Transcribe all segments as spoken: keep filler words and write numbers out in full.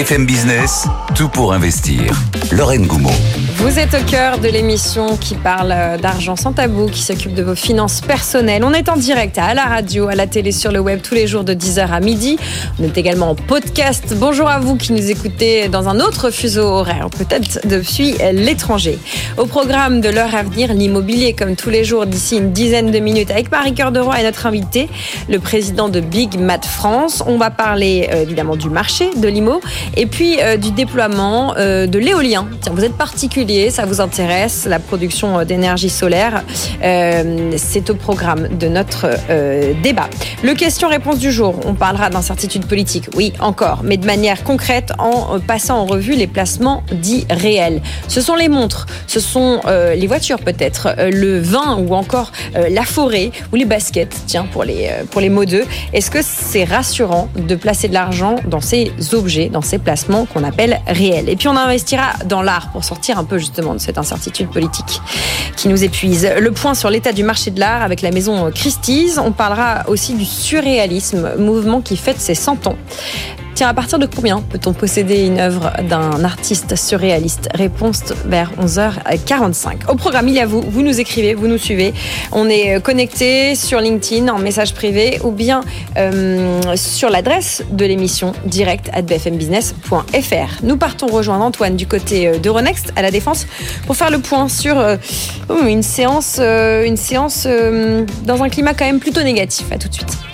B F M Business, tout pour investir. Lorraine Goumeau. Vous êtes au cœur de l'émission qui parle d'argent sans tabou, qui s'occupe de vos finances personnelles. On est en direct à la radio, à la télé, sur le web, tous les jours de dix heures à midi. On est également en podcast. Bonjour à vous qui nous écoutez dans un autre fuseau horaire, peut-être depuis l'étranger. Au programme de l'heure à venir, l'immobilier, comme tous les jours, d'ici une dizaine de minutes, avec Marie Cœur de Roy et notre invité, le président de Big Mat France. On va parler euh, évidemment du marché de l'immo et puis euh, du déploiement euh, de l'éolien. Tiens, vous êtes particulier, ça vous intéresse, la production d'énergie solaire, euh, c'est au programme de notre euh, débat. Le question-réponse du jour, on parlera d'incertitude politique, oui, encore, mais de manière concrète en passant en revue les placements dits réels. Ce sont les montres, ce sont euh, les voitures peut-être, euh, le vin ou encore euh, la forêt ou les baskets, tiens, pour les, euh, pour les modeux. Est-ce que c'est rassurant de placer de l'argent dans ces objets, dans ces placements qu'on appelle réels? Et puis on investira dans l'art pour sortir un peu justement de cette incertitude politique qui nous épuise. Le point sur l'état du marché de l'art avec la maison Christie's. On parlera aussi du surréalisme, mouvement qui fête ses cent ans. Tiens, à partir de combien peut-on posséder une œuvre d'un artiste surréaliste? Réponse vers onze heures quarante-cinq. Au programme, il y a vous. Vous nous écrivez, vous nous suivez. On est connecté sur LinkedIn en message privé ou bien euh, sur l'adresse de l'émission direct arobase b f m business point f r. Nous partons rejoindre Antoine du côté d'Euronext à La Défense pour faire le point sur euh, une séance, euh, une séance euh, dans un climat quand même plutôt négatif. À tout de suite.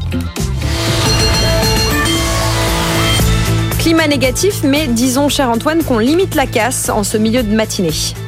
Climat négatif, mais disons, cher Antoine, qu'on limite la casse en ce milieu de matinée.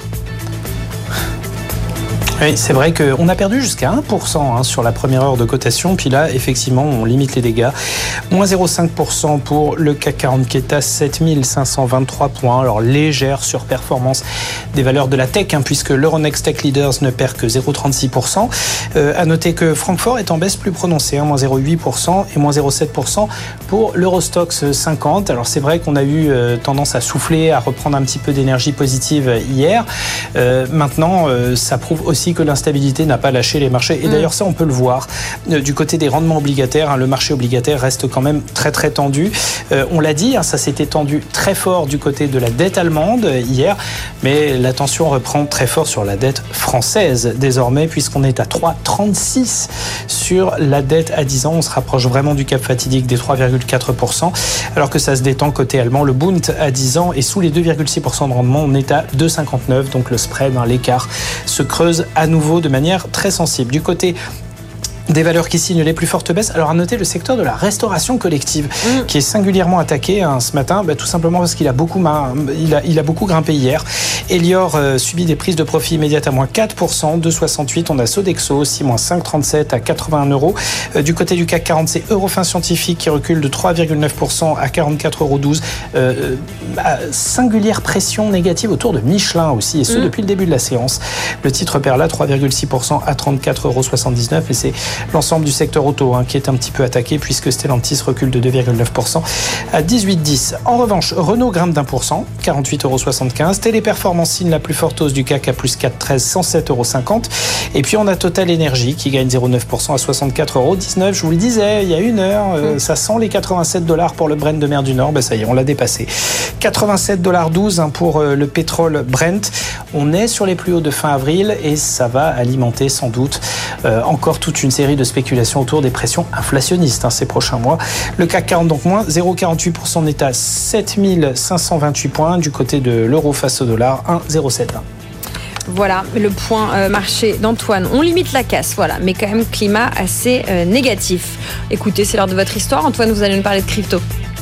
Oui, c'est vrai qu'on a perdu jusqu'à un pour cent hein, sur la première heure de cotation. Puis là, effectivement, on limite les dégâts. moins zéro virgule cinq pour cent pour le C A C quarante qui est à sept mille cinq cent vingt-trois points. Alors, légère surperformance des valeurs de la tech, hein, puisque l'Euronext Tech Leaders ne perd que zéro virgule trente-six pour cent. Euh, à noter que Francfort est en baisse plus prononcée, hein, moins zéro virgule huit pour cent et moins zéro virgule sept pour cent pour l'Eurostoxx cinquante. Alors, c'est vrai qu'on a eu euh, tendance à souffler, à reprendre un petit peu d'énergie positive hier. Euh, maintenant, euh, ça prouve aussi que l'instabilité n'a pas lâché les marchés. Et d'ailleurs, ça, on peut le voir. Euh, du côté des rendements obligataires, hein, le marché obligataire reste quand même très, très tendu. Euh, on l'a dit, hein, ça s'était tendu très fort du côté de la dette allemande euh, hier, mais la tension reprend très fort sur la dette française désormais, puisqu'on est à trois virgule trente-six sur la dette à dix ans. On se rapproche vraiment du cap fatidique des trois virgule quatre pour cent, alors que ça se détend côté allemand. Le Bund à dix ans est sous les deux virgule six pour cent de rendement. On est à deux virgule cinquante-neuf, donc le spread, hein, l'écart, se creuse à nouveau de manière très sensible. Du côté des valeurs qui signent les plus fortes baisses. Alors à noter le secteur de la restauration collective mmh. qui est singulièrement attaqué hein, ce matin, bah, tout simplement parce qu'il a beaucoup, il a, il a beaucoup grimpé hier. Elior euh, subit des prises de profit immédiates à moins quatre pour cent, deux virgule soixante-huit. On a Sodexo aussi, moins cinq virgule trente-sept à quatre-vingt-un euros. Euh, du côté du C A C quarante, c'est Eurofin Scientifique qui recule de trois virgule neuf pour cent à quarante-quatre euros douze. Euh, euh, singulière pression négative autour de Michelin aussi, et ce mmh. depuis le début de la séance. Le titre perd là trois virgule six pour cent à trente-quatre euros soixante-dix-neuf, et c'est l'ensemble du secteur auto hein, qui est un petit peu attaqué, puisque Stellantis recule de deux virgule neuf pour cent à dix-huit virgule dix. En revanche, Renault grimpe d'un pour cent, quarante-huit euros soixante-quinze. Téléperformance signe la plus forte hausse du C A C à plus quatre virgule treize, cent sept euros cinquante. Et puis on a Total Energy qui gagne zéro virgule neuf pour cent à soixante-quatre euros dix-neuf. Je vous le disais, il y a une heure, euh, mmh. ça sent les quatre-vingt-sept dollars pour le Brent de mer du Nord. Ben ça y est, on l'a dépassé. quatre-vingt-sept virgule douze dollars hein, pour euh, le pétrole Brent. On est sur les plus hauts de fin avril et ça va alimenter sans doute euh, encore toute une série de spéculations autour des pressions inflationnistes hein, ces prochains mois. Le C A C quarante donc moins zéro virgule quarante-huit pour cent, on est à sept mille cinq cent vingt-huit points. Du côté de l'euro face au dollar, un virgule zéro sept un. Voilà le point euh, marché d'Antoine. On limite la casse, voilà, mais quand même climat assez euh, négatif. Écoutez, c'est l'heure de votre histoire. Antoine, vous allez nous parler de crypto.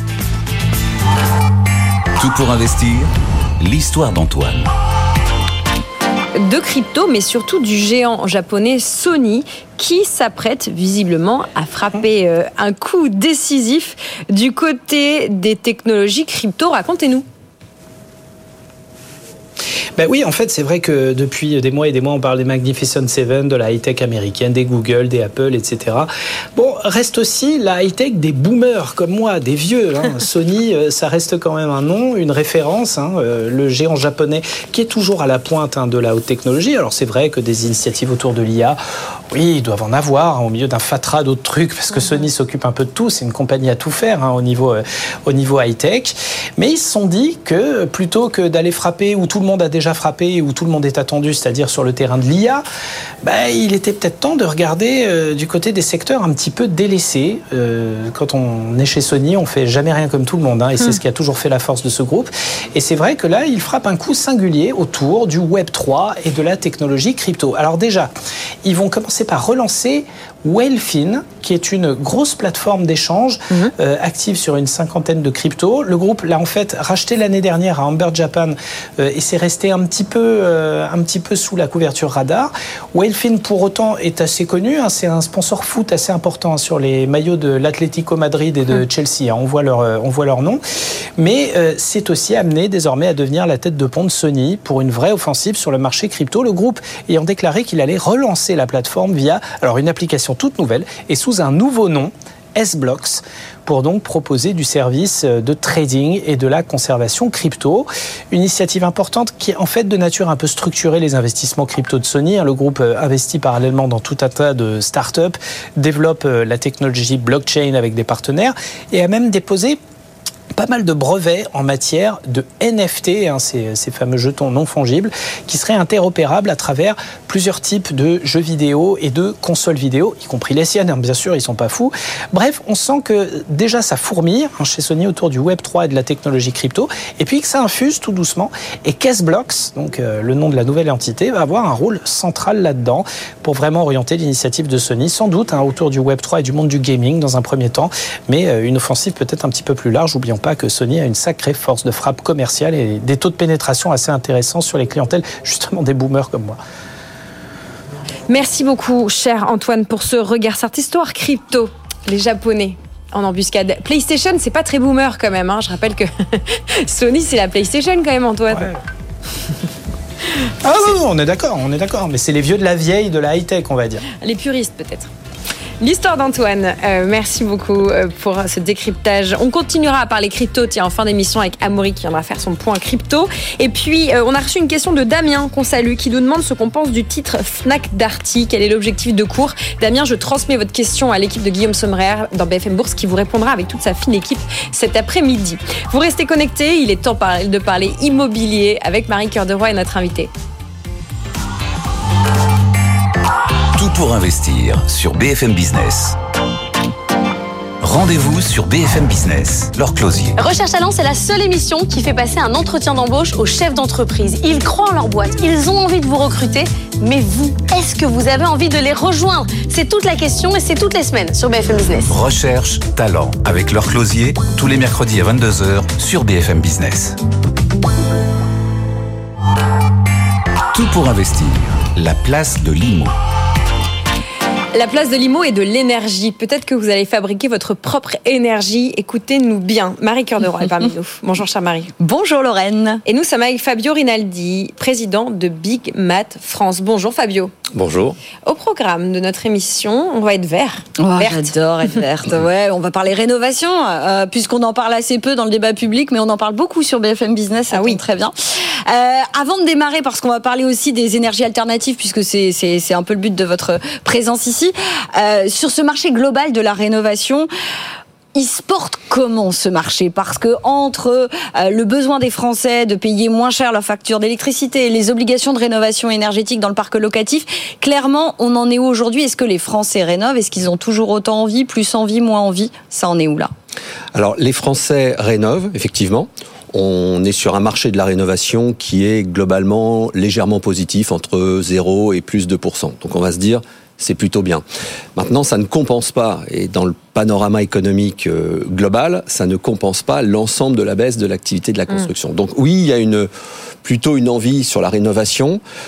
Tout pour investir, l'histoire d'Antoine. De crypto, mais surtout du géant japonais Sony qui s'apprête visiblement à frapper euh, un coup décisif du côté des technologies crypto. Racontez-nous. Ben oui, en fait, c'est vrai que depuis des mois et des mois, on parle des Magnificent Seven, de la high-tech américaine, des Google, des Apple, et cetera. Bon, reste aussi la high-tech des boomers comme moi, des vieux. Hein. Sony, ça reste quand même un nom, une référence. Hein. Le géant japonais qui est toujours à la pointe hein, de la haute technologie. Alors c'est vrai que des initiatives autour de l'I A, oui, ils doivent en avoir hein, au milieu d'un fatras d'autres trucs, parce que Sony s'occupe un peu de tout. C'est une compagnie à tout faire hein, au niveau, euh, au niveau high-tech. Mais ils se sont dit que plutôt que d'aller frapper où tout le monde a déjà frappé, où tout le monde est attendu, c'est-à-dire sur le terrain de l'I A, ben, il était peut-être temps de regarder euh, du côté des secteurs un petit peu délaissés. Euh, quand on est chez Sony, on fait jamais rien comme tout le monde, hein, et c'est mmh. ce qui a toujours fait la force de ce groupe. Et c'est vrai que là, il frappe un coup singulier autour du Web trois et de la technologie crypto. Alors déjà, ils vont commencer par relancer Whalefin, qui est une grosse plateforme d'échange mmh. euh, active sur une cinquantaine de cryptos. Le groupe l'a en fait racheté l'année dernière à Amber Japan euh, et c'est resté un petit peu, euh, un petit peu sous la couverture radar. Whalefin, pour autant, est assez connu. Hein, c'est un sponsor foot assez important hein, sur les maillots de l'Atlético Madrid et de mmh. Chelsea. Hein, on voit leur, euh, on voit leur nom. Mais euh, c'est aussi amené désormais à devenir la tête de pont de Sony pour une vraie offensive sur le marché crypto. Le groupe ayant déclaré qu'il allait relancer la plateforme via alors une application toute nouvelle et sous un nouveau nom, S-Blocks, pour donc proposer du service de trading et de la conservation crypto. Une initiative importante qui est en fait de nature un peu structurer les investissements crypto de Sony. Le groupe investit parallèlement dans tout un tas de startups, développe la technologie blockchain avec des partenaires et a même déposé pas mal de brevets en matière de N F T, hein, ces, ces fameux jetons non fongibles, qui seraient interopérables à travers plusieurs types de jeux vidéo et de consoles vidéo, y compris les siennes, hein, bien sûr, ils sont pas fous. Bref, on sent que déjà ça fourmille hein, chez Sony autour du Web trois et de la technologie crypto, et puis que ça infuse tout doucement, et S-Blocks, donc euh, le nom de la nouvelle entité, va avoir un rôle central là-dedans pour vraiment orienter l'initiative de Sony, sans doute hein, autour du Web trois et du monde du gaming dans un premier temps, mais euh, une offensive peut-être un petit peu plus large. Oublions pas que Sony a une sacrée force de frappe commerciale et des taux de pénétration assez intéressants sur les clientèles, justement des boomers comme moi. Merci beaucoup, cher Antoine, pour ce regard sur cette histoire crypto. Les Japonais en embuscade. PlayStation, c'est pas très boomer quand même. Hein. Je rappelle que Sony, c'est la PlayStation quand même, Antoine. Ouais. Ah non, non, on est d'accord, on est d'accord. Mais c'est les vieux de la vieille, de la high-tech, on va dire. Les puristes, peut-être. L'histoire d'Antoine, euh, merci beaucoup euh, pour ce décryptage. On continuera à parler crypto, tiens, en fin d'émission avec Amaury qui viendra faire son point crypto. Et puis, euh, on a reçu une question de Damien, qu'on salue, qui nous demande ce qu'on pense du titre Fnac Darty. Quel est l'objectif de cours ? Damien, je transmets votre question à l'équipe de Guillaume Sommerer dans B F M Bourse qui vous répondra avec toute sa fine équipe cet après-midi. Vous restez connectés, il est temps de parler immobilier avec Marie Cœur de Roy et notre invitée. Tout pour investir sur B F M Business. Rendez-vous sur B F M Business, leur closier. Recherche Talent, c'est la seule émission qui fait passer un entretien d'embauche aux chefs d'entreprise. Ils croient en leur boîte, ils ont envie de vous recruter, mais vous, est-ce que vous avez envie de les rejoindre ? C'est toute la question et c'est toutes les semaines sur B F M Business. Recherche Talent avec leur closier, tous les mercredis à vingt-deux heures sur B F M Business. Tout pour investir, la place de l'I M O. La place de l'I M O et de l'énergie. Peut-être que vous allez fabriquer votre propre énergie. Écoutez-nous bien. Marie Cœur de Roy est parmi nous. Bonjour, chère Marie. Bonjour, Lorraine. Et nous sommes avec Fabio Rinaldi, président de Big Math France. Bonjour, Fabio. Bonjour. Au programme de notre émission, on va être vert. Oh, j'adore être verte. Ouais, on va parler rénovation, euh, puisqu'on en parle assez peu dans le débat public, mais on en parle beaucoup sur B F M Business. Ça ah oui, très bien. Euh, avant de démarrer, parce qu'on va parler aussi des énergies alternatives, puisque c'est, c'est, c'est un peu le but de votre présence ici, euh, sur ce marché global de la rénovation, il se porte comment ce marché ? Parce que entre euh, le besoin des Français de payer moins cher leurs factures d'électricité et les obligations de rénovation énergétique dans le parc locatif, clairement, on en est où aujourd'hui ? Est-ce que les Français rénovent ? Est-ce qu'ils ont toujours autant envie, plus envie, moins envie ? Ça en est où là ? Alors, les Français rénovent, effectivement. On est sur un marché de la rénovation qui est globalement légèrement positif, entre zéro et plus deux pour cent. Donc on va se dire, c'est plutôt bien. Maintenant, ça ne compense pas, et dans le panorama économique euh, global, ça ne compense pas l'ensemble de la baisse de l'activité de la construction. Mmh. Donc oui, il y a une, plutôt une envie sur la rénovation.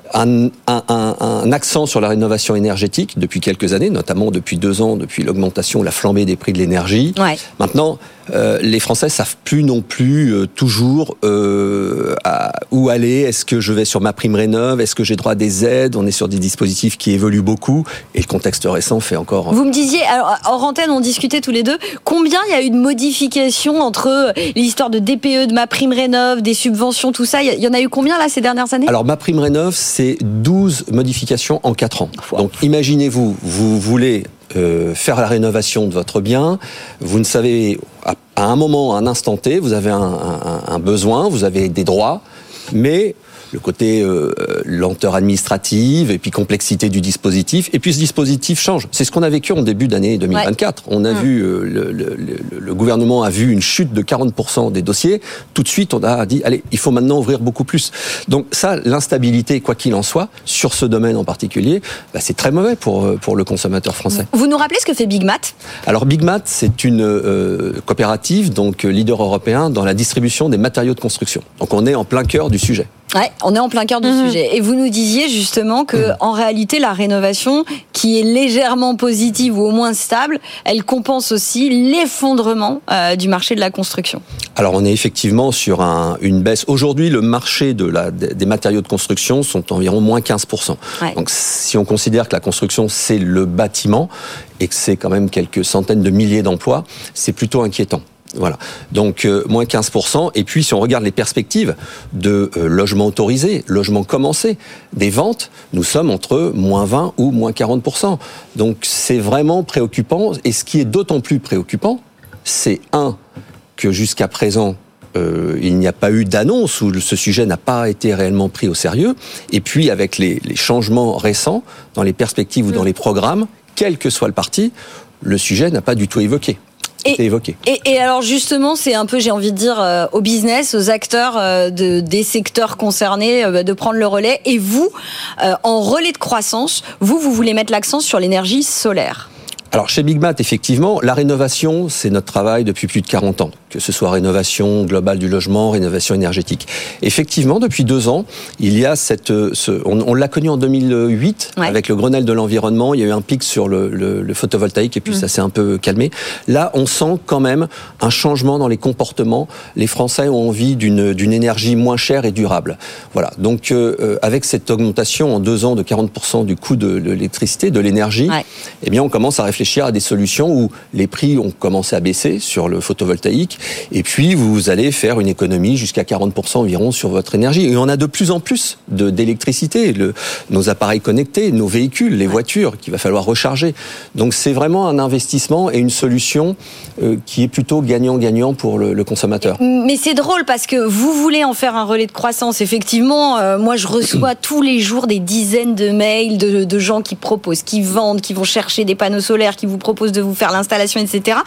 un, un, un, un accent sur la rénovation énergétique depuis quelques années, notamment depuis deux ans, depuis l'augmentation, la flambée des prix de l'énergie. Ouais. Maintenant, euh, les Français savent plus non plus euh, toujours euh, à, où aller. Est-ce que je vais sur ma prime rénov? Est-ce que j'ai droit à des aides? On est sur des dispositifs qui évoluent beaucoup et le contexte récent fait encore... Vous me disiez, alors, hors antenne, on discutait tous les deux, combien il y a eu de modifications entre l'histoire de D P E, de ma prime rénov, des subventions, tout ça? Il y en a eu combien là ces dernières années? Alors ma prime rénov, c'est douze modifications en quatre ans. Wow. Donc imaginez-vous, vous voulez euh, faire la rénovation de votre bien, vous ne savez, à, à un moment, à un instant T, vous avez un, un, un besoin, vous avez des droits, mais... le côté euh, lenteur administrative et puis complexité du dispositif. Et puis ce dispositif change. C'est ce qu'on a vécu en début d'année deux mille vingt-quatre. Ouais. On a mmh. vu, euh, le, le, le gouvernement a vu une chute de quarante pour cent des dossiers. Tout de suite, on a dit, allez, il faut maintenant ouvrir beaucoup plus. Donc ça, l'instabilité, quoi qu'il en soit, sur ce domaine en particulier, bah, c'est très mauvais pour, pour le consommateur français. Vous nous rappelez ce que fait Big Mat? Alors Big Mat, c'est une euh, coopérative, donc leader européen dans la distribution des matériaux de construction. Donc on est en plein cœur du sujet. Ouais, on est en plein cœur du mmh. sujet. Et vous nous disiez justement que, mmh. en réalité, la rénovation, qui est légèrement positive ou au moins stable, elle compense aussi l'effondrement euh, du marché de la construction. Alors, on est effectivement sur un, une baisse. Aujourd'hui, le marché de la, des matériaux de construction sont environ moins quinze pour cent. Ouais. Donc, si on considère que la construction, c'est le bâtiment et que c'est quand même quelques centaines de milliers d'emplois, c'est plutôt inquiétant. Voilà, donc euh, moins quinze pour cent. Et puis si on regarde les perspectives de euh, logements autorisés, logements commencés, des ventes, nous sommes entre moins vingt ou moins quarante pour cent. Donc c'est vraiment préoccupant. Et ce qui est d'autant plus préoccupant, c'est un, que jusqu'à présent, euh, il n'y a pas eu d'annonce où ce sujet n'a pas été réellement pris au sérieux. Et puis avec les, les changements récents dans les perspectives ou dans les programmes, quel que soit le parti, le sujet n'a pas du tout évoqué. Et, évoqué. Et, et alors justement, c'est un peu, j'ai envie de dire, euh, au business, aux acteurs euh, de, des secteurs concernés, euh, de prendre le relais. Et vous, euh, en relais de croissance, vous, vous voulez mettre l'accent sur l'énergie solaire. Alors chez Big Mat, effectivement, la rénovation, c'est notre travail depuis plus de quarante ans. Que ce soit rénovation globale du logement, rénovation énergétique. Effectivement, depuis deux ans, il y a cette... Ce, on, on l'a connu en deux mille huit, ouais. avec le Grenelle de l'environnement. Il y a eu un pic sur le, le, le photovoltaïque et puis mmh. ça s'est un peu calmé. Là, on sent quand même un changement dans les comportements. Les Français ont envie d'une, d'une énergie moins chère et durable. Voilà. Donc, euh, avec cette augmentation en deux ans de quarante pour cent du coût de, de l'électricité, de l'énergie, ouais. eh bien, on commence à réfléchir à des solutions où les prix ont commencé à baisser sur le photovoltaïque. Et puis, vous allez faire une économie jusqu'à quarante pour cent environ sur votre énergie. Et on a de plus en plus de, d'électricité. Le, nos appareils connectés, nos véhicules, les voitures qu'il va falloir recharger. Donc, c'est vraiment un investissement et une solution euh, qui est plutôt gagnant-gagnant pour le, le consommateur. Mais c'est drôle parce que vous voulez en faire un relais de croissance. Effectivement, euh, moi, je reçois tous les jours des dizaines de mails de, de gens qui proposent, qui vendent, qui vont chercher des panneaux solaires, qui vous proposent de vous faire l'installation, et cetera.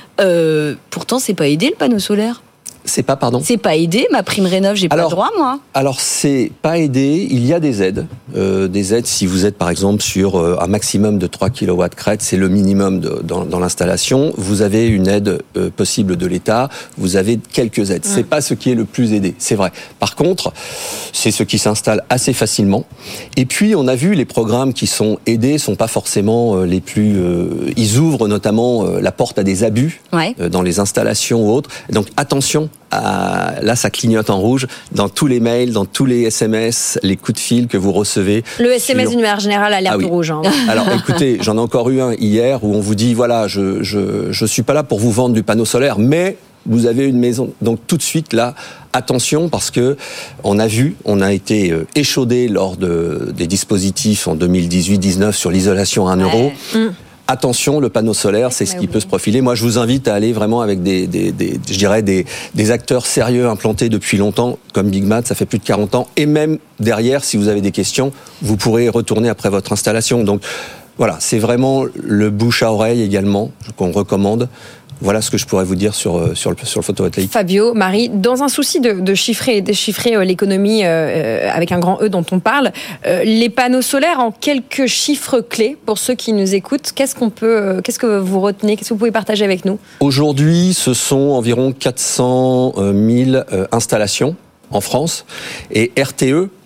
Euh, pourtant, c'est pas aidé le panneau solaire. C'est pas, pardon. C'est pas aidé, ma prime rénov, j'ai alors, pas le droit, moi. Alors, c'est pas aidé, il y a des aides. Euh, des aides, si vous êtes, par exemple, sur euh, un maximum de trois kilowatts crête, c'est le minimum de, dans, dans l'installation. Vous avez une aide euh, possible de l'État, vous avez quelques aides. Mmh. C'est pas ce qui est le plus aidé, c'est vrai. Par contre, c'est ce qui s'installe assez facilement. Et puis, on a vu les programmes qui sont aidés, sont pas forcément euh, les plus... Euh, ils ouvrent notamment euh, la porte à des abus ouais. euh, dans les installations ou autres. Donc, attention. À, là, ça clignote en rouge dans tous les mails, dans tous les S M S, les coups de fil que vous recevez. Le S M S d'une manière générale alerte ah oui. rouge. Hein. Alors, écoutez, j'en ai encore eu un hier où on vous dit voilà, je je je suis pas là pour vous vendre du panneau solaire, mais vous avez une maison. Donc tout de suite là, attention parce que on a vu, on a été échaudé lors de des dispositifs en deux mille dix-huit dix-neuf sur l'isolation à un euro. Ouais. Mmh. Attention, le panneau solaire, c'est ce qui peut se profiler. Moi, je vous invite à aller vraiment avec des, des, des je dirais des, des acteurs sérieux implantés depuis longtemps, comme Big Mat, ça fait plus de quarante ans. Et même derrière, si vous avez des questions, vous pourrez retourner après votre installation. Donc, voilà, c'est vraiment le bouche à oreille également qu'on recommande. Voilà ce que je pourrais vous dire sur, sur, le, sur le photovoltaïque. Fabio, Marie, dans un souci de, de chiffrer et déchiffrer l'économie euh, avec un grand E dont on parle, euh, les panneaux solaires en quelques chiffres clés pour ceux qui nous écoutent, qu'est-ce qu'on peut, qu'est-ce que vous retenez, qu'est-ce que vous pouvez partager avec nous ? Aujourd'hui, ce sont environ quatre cent mille euh, installations en France et R T E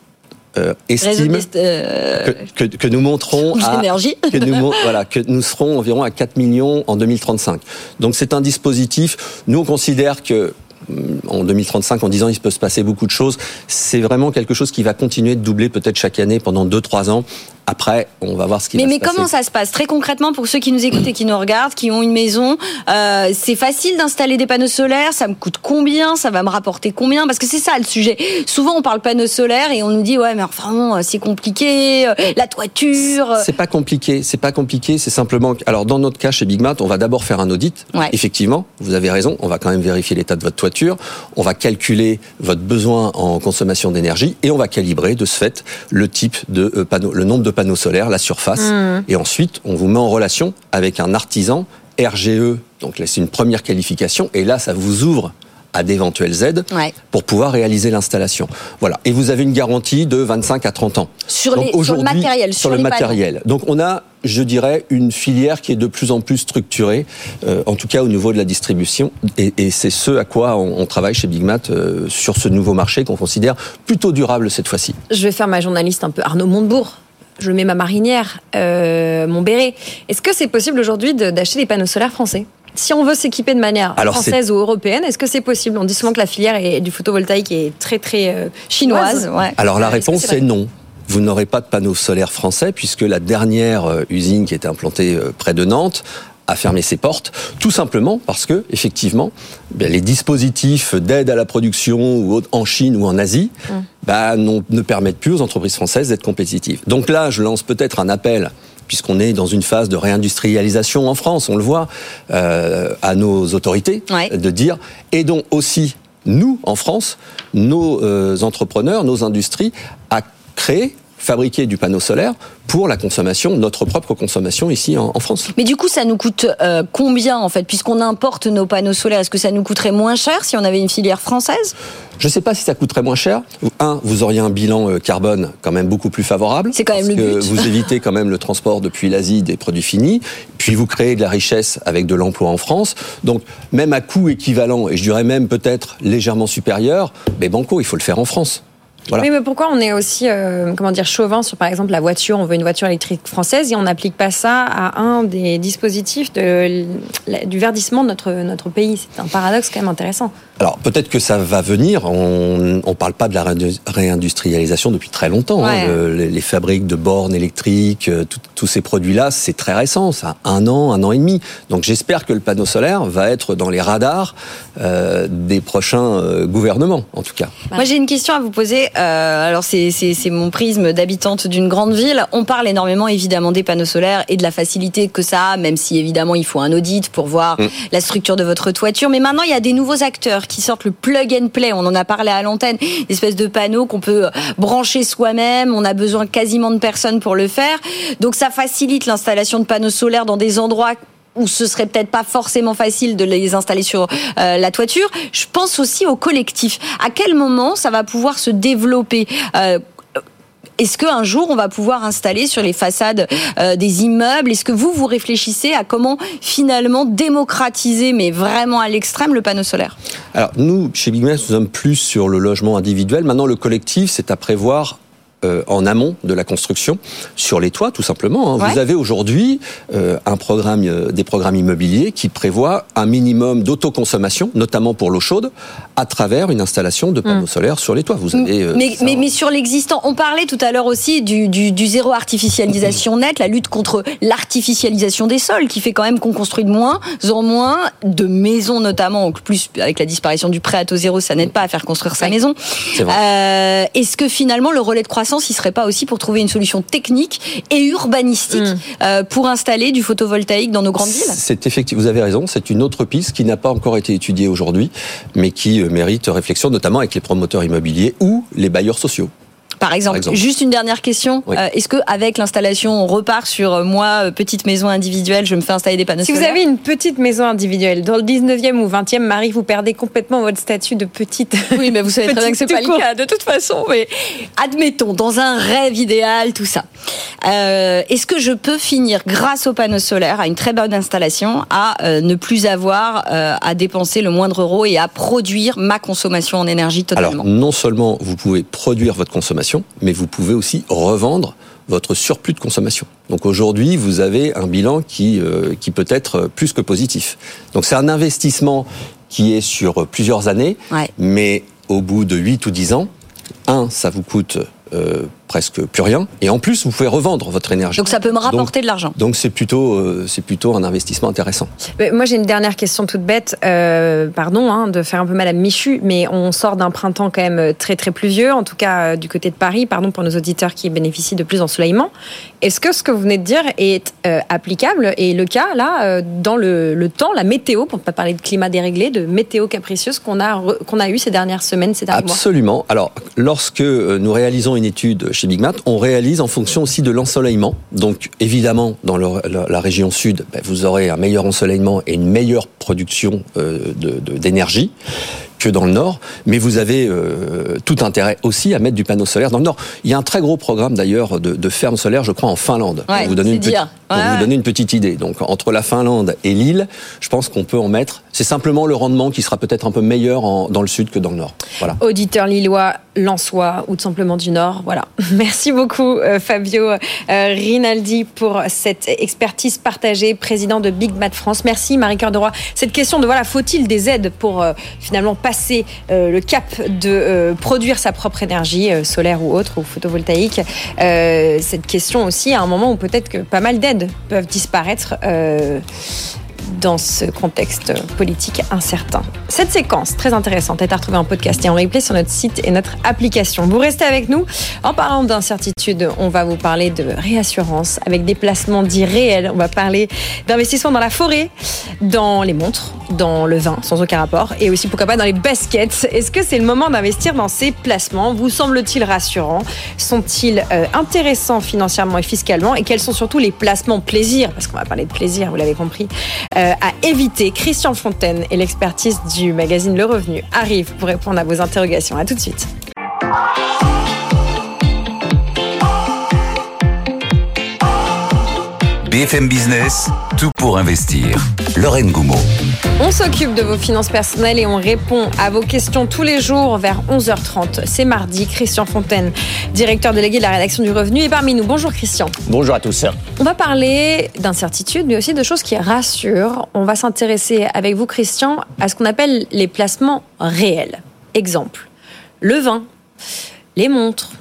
euh, estime euh... que, que, que nous monterons à, que nous, voilà, que nous serons environ à quatre millions en deux mille trente-cinq. Donc c'est un dispositif. Nous on considère que en deux mille trente-cinq, en dix ans, il peut se passer beaucoup de choses. C'est vraiment quelque chose qui va continuer de doubler peut-être chaque année pendant deux trois ans. Après, on va voir ce qui mais, va mais se passer. Mais comment ça se passe très concrètement pour ceux qui nous écoutent et qui nous regardent, qui ont une maison? euh, C'est facile d'installer des panneaux solaires? Ça me coûte combien? Ça va me rapporter combien? Parce que c'est ça le sujet. Souvent, on parle panneaux solaires et on nous dit ouais, mais enfin, c'est compliqué. La toiture. C'est pas compliqué. C'est pas compliqué. C'est simplement. Alors, dans notre cas chez Bigmat, on va d'abord faire un audit. Ouais. Effectivement, vous avez raison. On va quand même vérifier l'état de votre toiture. On va calculer votre besoin en consommation d'énergie et on va calibrer de ce fait le type de euh, panneau, le nombre de panneaux solaires, la surface. Mmh. Et ensuite, on vous met en relation avec un artisan R G E. Donc là, c'est une première qualification. Et là, ça vous ouvre à d'éventuelles aides ouais. pour pouvoir réaliser l'installation. Voilà. Et vous avez une garantie de vingt-cinq à trente ans. Sur, les, sur le matériel. Sur, sur le matériel. Panneaux. Donc on a, je dirais, une filière qui est de plus en plus structurée, euh, en tout cas au niveau de la distribution. Et, et c'est ce à quoi on, on travaille chez Bigmat euh, sur ce nouveau marché qu'on considère plutôt durable cette fois-ci. Je vais faire ma journaliste un peu Arnaud Montebourg. Je mets ma marinière, euh, mon béret. Est-ce que c'est possible aujourd'hui de, d'acheter des panneaux solaires français ? Si on veut s'équiper de manière Alors française c'est... ou européenne, est-ce que c'est possible ? On dit souvent que la filière est, du photovoltaïque est très très euh, chinoise. Ouais. Alors la réponse est, est non. Vous n'aurez pas de panneaux solaires français puisque la dernière usine qui était implantée près de Nantes a fermé ses portes, tout simplement parce que, effectivement, les dispositifs d'aide à la production ou en Chine ou en Asie mmh. bah, non, ne permettent plus aux entreprises françaises d'être compétitives. Donc là, je lance peut-être un appel, puisqu'on est dans une phase de réindustrialisation en France, on le voit, euh, à nos autorités, ouais. de dire, aidons aussi, nous, en France, nos euh, entrepreneurs, nos industries, à créer, fabriquer du panneau solaire pour la consommation, notre propre consommation ici en, en France. Mais du coup, ça nous coûte euh, combien en fait, puisqu'on importe nos panneaux solaires? Est-ce que ça nous coûterait moins cher si on avait une filière française? Je ne sais pas si ça coûterait moins cher. Un, vous auriez un bilan carbone quand même beaucoup plus favorable. C'est quand même le but. Parce que vous évitez quand même le transport depuis l'Asie des produits finis. Puis vous créez de la richesse avec de l'emploi en France. Donc même à coût équivalent, et je dirais même peut-être légèrement supérieur, mais banco, il faut le faire en France. Voilà. Oui, mais pourquoi on est aussi, euh, comment dire, chauvin sur, par exemple, la voiture? On veut une voiture électrique française et on n'applique pas ça à un des dispositifs de, du verdissement de notre, notre pays. C'est un paradoxe quand même intéressant. Alors, peut-être que ça va venir. On ne parle pas de la réindustrialisation depuis très longtemps. Ouais. Hein. Le, les, les fabriques de bornes électriques, tous ces produits-là, c'est très récent. Ça a un an, un an et demi. Donc, j'espère que le panneau solaire va être dans les radars euh, des prochains euh, gouvernements, en tout cas. Moi, j'ai une question à vous poser. Euh, alors, c'est, c'est, c'est mon prisme d'habitante d'une grande ville. On parle énormément, évidemment, des panneaux solaires et de la facilité que ça a, même si, évidemment, il faut un audit pour voir mmh. la structure de votre toiture. Mais maintenant, il y a des nouveaux acteurs qui sortent le plug and play. On en a parlé à l'antenne, une espèce de panneau qu'on peut brancher soi-même. On a besoin quasiment de personne pour le faire. Donc, ça facilite l'installation de panneaux solaires dans des endroits où ce serait peut-être pas forcément facile de les installer sur euh, la toiture. Je pense aussi au collectif. À quel moment ça va pouvoir se développer ? euh, Est-ce qu'un jour, on va pouvoir installer sur les façades euh, des immeubles? Est-ce que vous, vous réfléchissez à comment, finalement, démocratiser, mais vraiment à l'extrême, le panneau solaire? Alors, nous, chez Bigmat, nous sommes plus sur le logement individuel. Maintenant, le collectif, c'est à prévoir Euh, en amont de la construction, sur les toits tout simplement. Hein. Ouais. Vous avez aujourd'hui euh, un programme, euh, des programmes immobiliers qui prévoient un minimum d'autoconsommation, notamment pour l'eau chaude, à travers une installation de panneaux mmh. solaires sur les toits. Vous avez, euh, mais, mais, mais sur l'existant, on parlait tout à l'heure aussi du, du, du zéro artificialisation nette, la lutte contre l'artificialisation des sols, qui fait quand même qu'on construit de moins en moins de maisons, notamment, en plus avec la disparition du prêt à taux zéro, ça n'aide pas à faire construire sa ouais. maison. C'est vrai. Euh, est-ce que finalement le relais de croissance, il ne serait pas aussi pour trouver une solution technique et urbanistique mmh. euh, pour installer du photovoltaïque dans nos grandes villes? C'est effectivement, vous avez raison, c'est une autre piste qui n'a pas encore été étudiée aujourd'hui, mais qui mérite réflexion, notamment avec les promoteurs immobiliers ou les bailleurs sociaux. Par exemple. Par exemple, juste une dernière question. Oui. Euh, est-ce qu'avec l'installation, on repart sur euh, moi, petite maison individuelle, je me fais installer des panneaux si solaires? Si vous avez une petite maison individuelle, dans le dix-neuvième ou vingtième, Marie, vous perdez complètement votre statut de petite. Oui, mais vous savez très bien que c'est pas le cas, de toute façon. Mais admettons, dans un rêve idéal, tout ça. Euh, est-ce que je peux finir, grâce aux panneaux solaires, à une très bonne installation, à euh, ne plus avoir euh, à dépenser le moindre euro et à produire ma consommation en énergie totalement? Alors, non seulement vous pouvez produire votre consommation consommation, mais vous pouvez aussi revendre votre surplus de consommation. Donc aujourd'hui, vous avez un bilan qui, euh, qui peut être plus que positif. Donc c'est un investissement qui est sur plusieurs années, ouais. mais au bout de huit ou dix ans, un, ça vous coûte euh, presque plus rien, et en plus, vous pouvez revendre votre énergie. Donc ça peut me rapporter donc, de l'argent. Donc c'est plutôt, euh, c'est plutôt un investissement intéressant. Mais moi, j'ai une dernière question toute bête, euh, pardon hein, de faire un peu mal à Michu, mais on sort d'un printemps quand même très très pluvieux, en tout cas euh, du côté de Paris, pardon pour nos auditeurs qui bénéficient de plus d'ensoleillement. Est-ce que ce que vous venez de dire est euh, applicable, et le cas là, euh, dans le, le temps, la météo, pour ne pas parler de climat déréglé, de météo capricieuse qu'on a, re, qu'on a eu ces dernières semaines, ces derniers mois? Absolument. Alors, lorsque nous réalisons une étude chez Bigmat, on réalise en fonction aussi de l'ensoleillement. Donc, évidemment, dans le, la, la région sud, ben, vous aurez un meilleur ensoleillement et une meilleure production euh, de, de, d'énergie que dans le nord, mais vous avez euh, tout intérêt aussi à mettre du panneau solaire dans le nord. Il y a un très gros programme d'ailleurs de, de fermes solaires, je crois, en Finlande. Ouais, pour vous donner, une, petite, pour ouais, vous ouais. donner une petite idée. Donc, entre la Finlande et l'île, je pense qu'on peut en mettre. C'est simplement le rendement qui sera peut-être un peu meilleur en, dans le sud que dans le nord. Voilà. Auditeurs lillois, lensois ou tout simplement du nord, voilà. Merci beaucoup euh, Fabio euh, Rinaldi pour cette expertise partagée, président de Bigmat France. Merci Marie-Cœur de Roy. Cette question de voilà, faut-il des aides pour euh, finalement passer euh, le cap de euh, produire sa propre énergie euh, solaire ou autre ou photovoltaïque. Euh, cette question aussi à un moment où peut-être que pas mal d'aides peuvent disparaître. Euh, dans ce contexte politique incertain. Cette séquence très intéressante est à retrouver en podcast et en replay sur notre site et notre application. Vous restez avec nous. En parlant d'incertitude, on va vous parler de réassurance avec des placements dits réels. On va parler d'investissement dans la forêt, dans les montres, dans le vin, sans aucun rapport, et aussi pourquoi pas dans les baskets. Est-ce que c'est le moment d'investir dans ces placements? Vous semble-t-il rassurants? Sont-ils euh, intéressants financièrement et fiscalement? Et quels sont surtout les placements plaisir? Parce qu'on va parler de plaisir, vous l'avez compris. Euh, à éviter. Christian Fontaine et l'expertise du magazine Le Revenu arrivent pour répondre à vos interrogations. À tout de suite. B F M Business, tout pour investir. Lorraine Goumeau. On s'occupe de vos finances personnelles et on répond à vos questions tous les jours vers onze heures trente. C'est mardi. Christian Fontaine, directeur délégué de la rédaction du Revenu, est parmi nous. Bonjour Christian. Bonjour à tous. On va parler d'incertitudes, mais aussi de choses qui rassurent. On va s'intéresser avec vous, Christian, à ce qu'on appelle les placements réels. Exemple, le vin, les montres,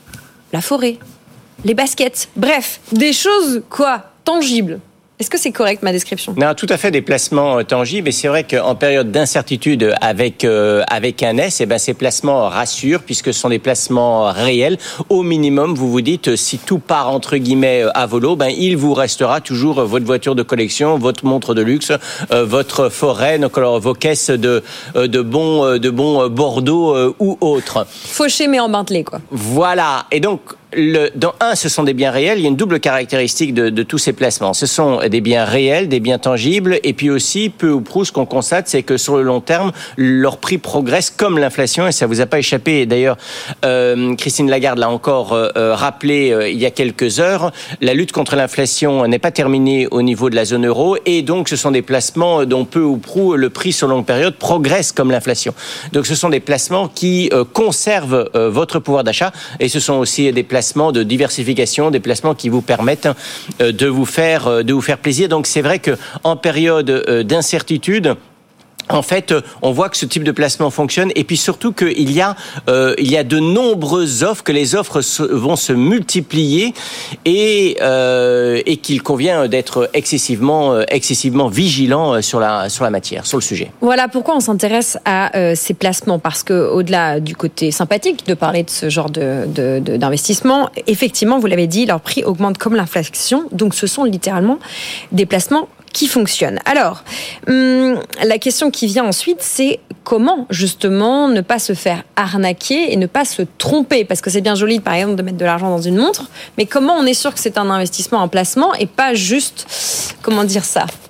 la forêt, les baskets. Bref, des choses, quoi, tangibles. Est-ce que c'est correct ma description? Non, tout à fait, des placements tangibles. Et c'est vrai qu'en période d'incertitude avec euh, avec un S, eh ben ces placements rassurent puisque ce sont des placements réels. Au minimum, vous vous dites si tout part entre guillemets à volo, ben il vous restera toujours votre voiture de collection, votre montre de luxe, euh, votre forêt, donc alors vos caisses de euh, de bons de bons Bordeaux euh, ou autres. Fauché mais en Bentley quoi. Voilà. Et donc Le, dans un, ce sont des biens réels. Il y a une double caractéristique de, de tous ces placements. Ce sont des biens réels, des biens tangibles, et puis aussi, peu ou prou, ce qu'on constate, c'est que sur le long terme, leur prix progresse comme l'inflation, et ça vous a pas échappé. Et d'ailleurs, euh, Christine Lagarde l'a encore euh, rappelé euh, il y a quelques heures. La lutte contre l'inflation n'est pas terminée au niveau de la zone euro, et donc ce sont des placements dont peu ou prou le prix sur longue période progresse comme l'inflation. Donc ce sont des placements qui euh, conservent euh, votre pouvoir d'achat, et ce sont aussi des placements de diversification, des placements qui vous permettent de vous faire, de vous faire plaisir. Donc c'est vrai qu'en période d'incertitude, en fait, on voit que ce type de placement fonctionne, et puis surtout qu'il y a, euh, il y a de nombreuses offres, que les offres se, vont se multiplier, et euh, et qu'il convient d'être excessivement, excessivement vigilant sur la sur la matière, sur le sujet. Voilà pourquoi on s'intéresse à euh, ces placements, parce que au-delà du côté sympathique de parler de ce genre de, de, de d'investissement, effectivement, vous l'avez dit, leur prix augmente comme l'inflation, donc ce sont littéralement des placements qui fonctionne. Alors, hum, la question qui vient ensuite, c'est comment justement ne pas se faire arnaquer et ne pas se tromper, parce que c'est bien joli, par exemple, de mettre de l'argent dans une montre, mais comment on est sûr que c'est un investissement, un placement, et pas juste, comment dire ça,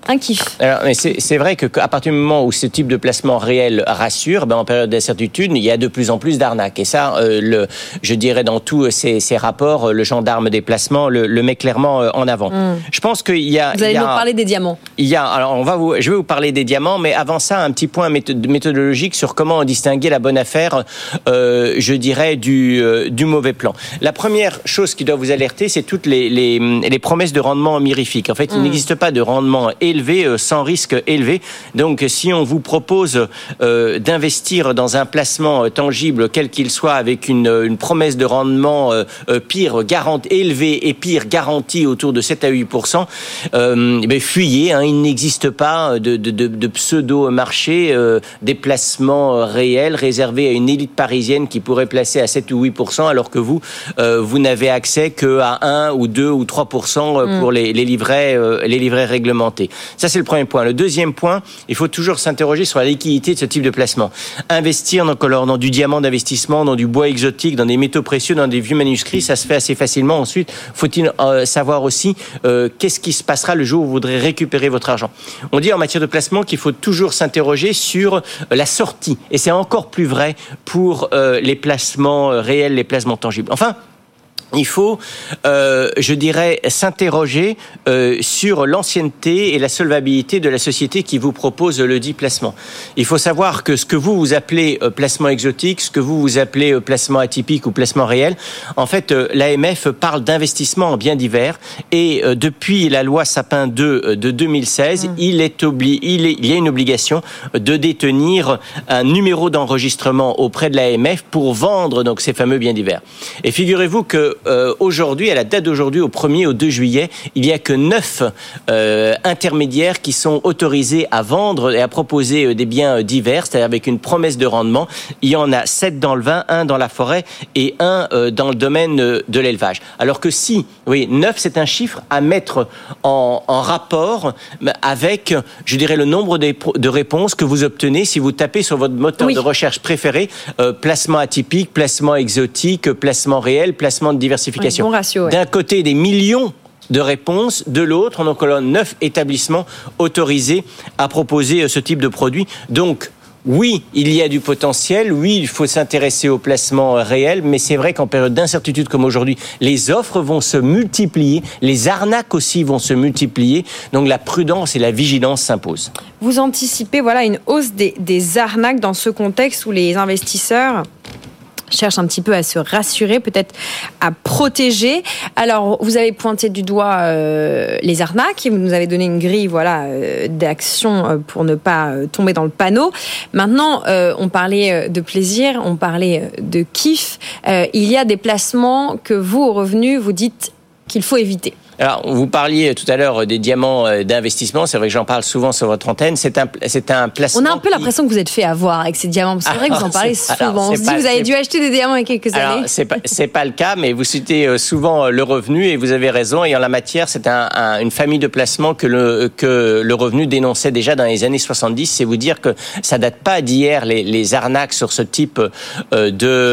un kiff. Alors, mais c'est, c'est vrai qu'à partir du moment où ce type de placement réel rassure, ben en période d'incertitude, il y a de plus en plus d'arnaques. Et ça, euh, le, je dirais dans tous ces, ces rapports, le gendarme des placements le, le met clairement en avant. Mmh. Je pense qu'il y a... Vous allez il y a, nous parler des diamants. Il y a, alors on va vous, je vais vous parler des diamants, mais avant ça, un petit point méthodologique sur comment distinguer la bonne affaire, euh, je dirais, du, euh, du mauvais plan. La première chose qui doit vous alerter, c'est toutes les, les, les promesses de rendement mirifiques. En fait, mmh. il n'existe pas de rendement élevé euh, sans risque élevé. Donc, si on vous propose euh, d'investir dans un placement euh, tangible, quel qu'il soit, avec une, une promesse de rendement euh, euh, pire, garantie, élevée et pire garantie autour de sept à huit pour cent, euh, eh bien, fuyez. Hein, il n'existe pas de, de, de, de pseudo-marché, euh, des placements réels réservés à une élite parisienne qui pourrait placer à sept ou huit pour cent, alors que vous, euh, vous n'avez accès qu'à un ou deux ou trois pour cent pour mmh. les, les livrets, euh, les livrets réglementés. Ça, c'est le premier point. Le deuxième point, il faut toujours s'interroger sur la liquidité de ce type de placement. Investir donc, alors, dans du diamant d'investissement, dans du bois exotique, dans des métaux précieux, dans des vieux manuscrits, ça se fait assez facilement. Ensuite, faut-il euh, savoir aussi euh, qu'est-ce qui se passera le jour où vous voudrez récupérer votre argent. On dit en matière de placement qu'il faut toujours s'interroger sur la sortie. Et c'est encore plus vrai pour euh, les placements réels, les placements tangibles. Enfin, il faut, euh, je dirais, s'interroger euh, sur l'ancienneté et la solvabilité de la société qui vous propose le dit placement. Il faut savoir que ce que vous vous appelez euh, placement exotique, ce que vous vous appelez euh, placement atypique ou placement réel, en fait, euh, l'A M F parle d'investissement en biens divers et euh, depuis la loi Sapin deux euh, de deux mille seize, mmh. il, est obli- il, est, il y a une obligation de détenir un numéro d'enregistrement auprès de l'A M F pour vendre donc ces fameux biens divers. Et figurez-vous que Euh, aujourd'hui, à la date d'aujourd'hui, au premier au deux juillet, il n'y a que neuf euh, intermédiaires qui sont autorisés à vendre et à proposer euh, des biens divers, c'est-à-dire avec une promesse de rendement. Il y en a sept dans le vin, un dans la forêt et un euh, dans le domaine euh, de l'élevage. Alors que si, oui, neuf, c'est un chiffre à mettre en, en rapport avec, je dirais, le nombre de, de réponses que vous obtenez si vous tapez sur votre moteur oui. de recherche préféré, euh, placement atypique, placement exotique, placement réel, placement de diversification. Oui, bon ratio, ouais. D'un côté, des millions de réponses, de l'autre, on a neuf établissements autorisés à proposer ce type de produit. Donc, oui, il y a du potentiel, oui, il faut s'intéresser au placement réel, mais c'est vrai qu'en période d'incertitude comme aujourd'hui, les offres vont se multiplier, les arnaques aussi vont se multiplier, donc la prudence et la vigilance s'imposent. Vous anticipez voilà, une hausse des, des arnaques dans ce contexte où les investisseurs cherche un petit peu à se rassurer, peut-être à protéger. Alors, vous avez pointé du doigt euh, les arnaques, vous nous avez donné une grille voilà, euh, d'actions euh, pour ne pas euh, tomber dans le panneau. Maintenant, euh, on parlait de plaisir, on parlait de kiff. Euh, il y a des placements que vous, au revenu, vous dites qu'il faut éviter. Alors, vous parliez tout à l'heure des diamants d'investissement. C'est vrai que j'en parle souvent sur votre antenne. C'est un, c'est un placement. On a un peu qui... l'impression que vous êtes fait avoir avec ces diamants. C'est vrai que vous en parlez souvent. Alors, on se dit pas, vous avez c'est... dû acheter des diamants il y a quelques Alors, années. C'est pas, c'est pas le cas, mais vous citez souvent le revenu et vous avez raison. Et en la matière, c'est un, un, une famille de placements que le, que le revenu dénonçait déjà dans les années soixante-dix. C'est vous dire que ça date pas d'hier les, les arnaques sur ce type de,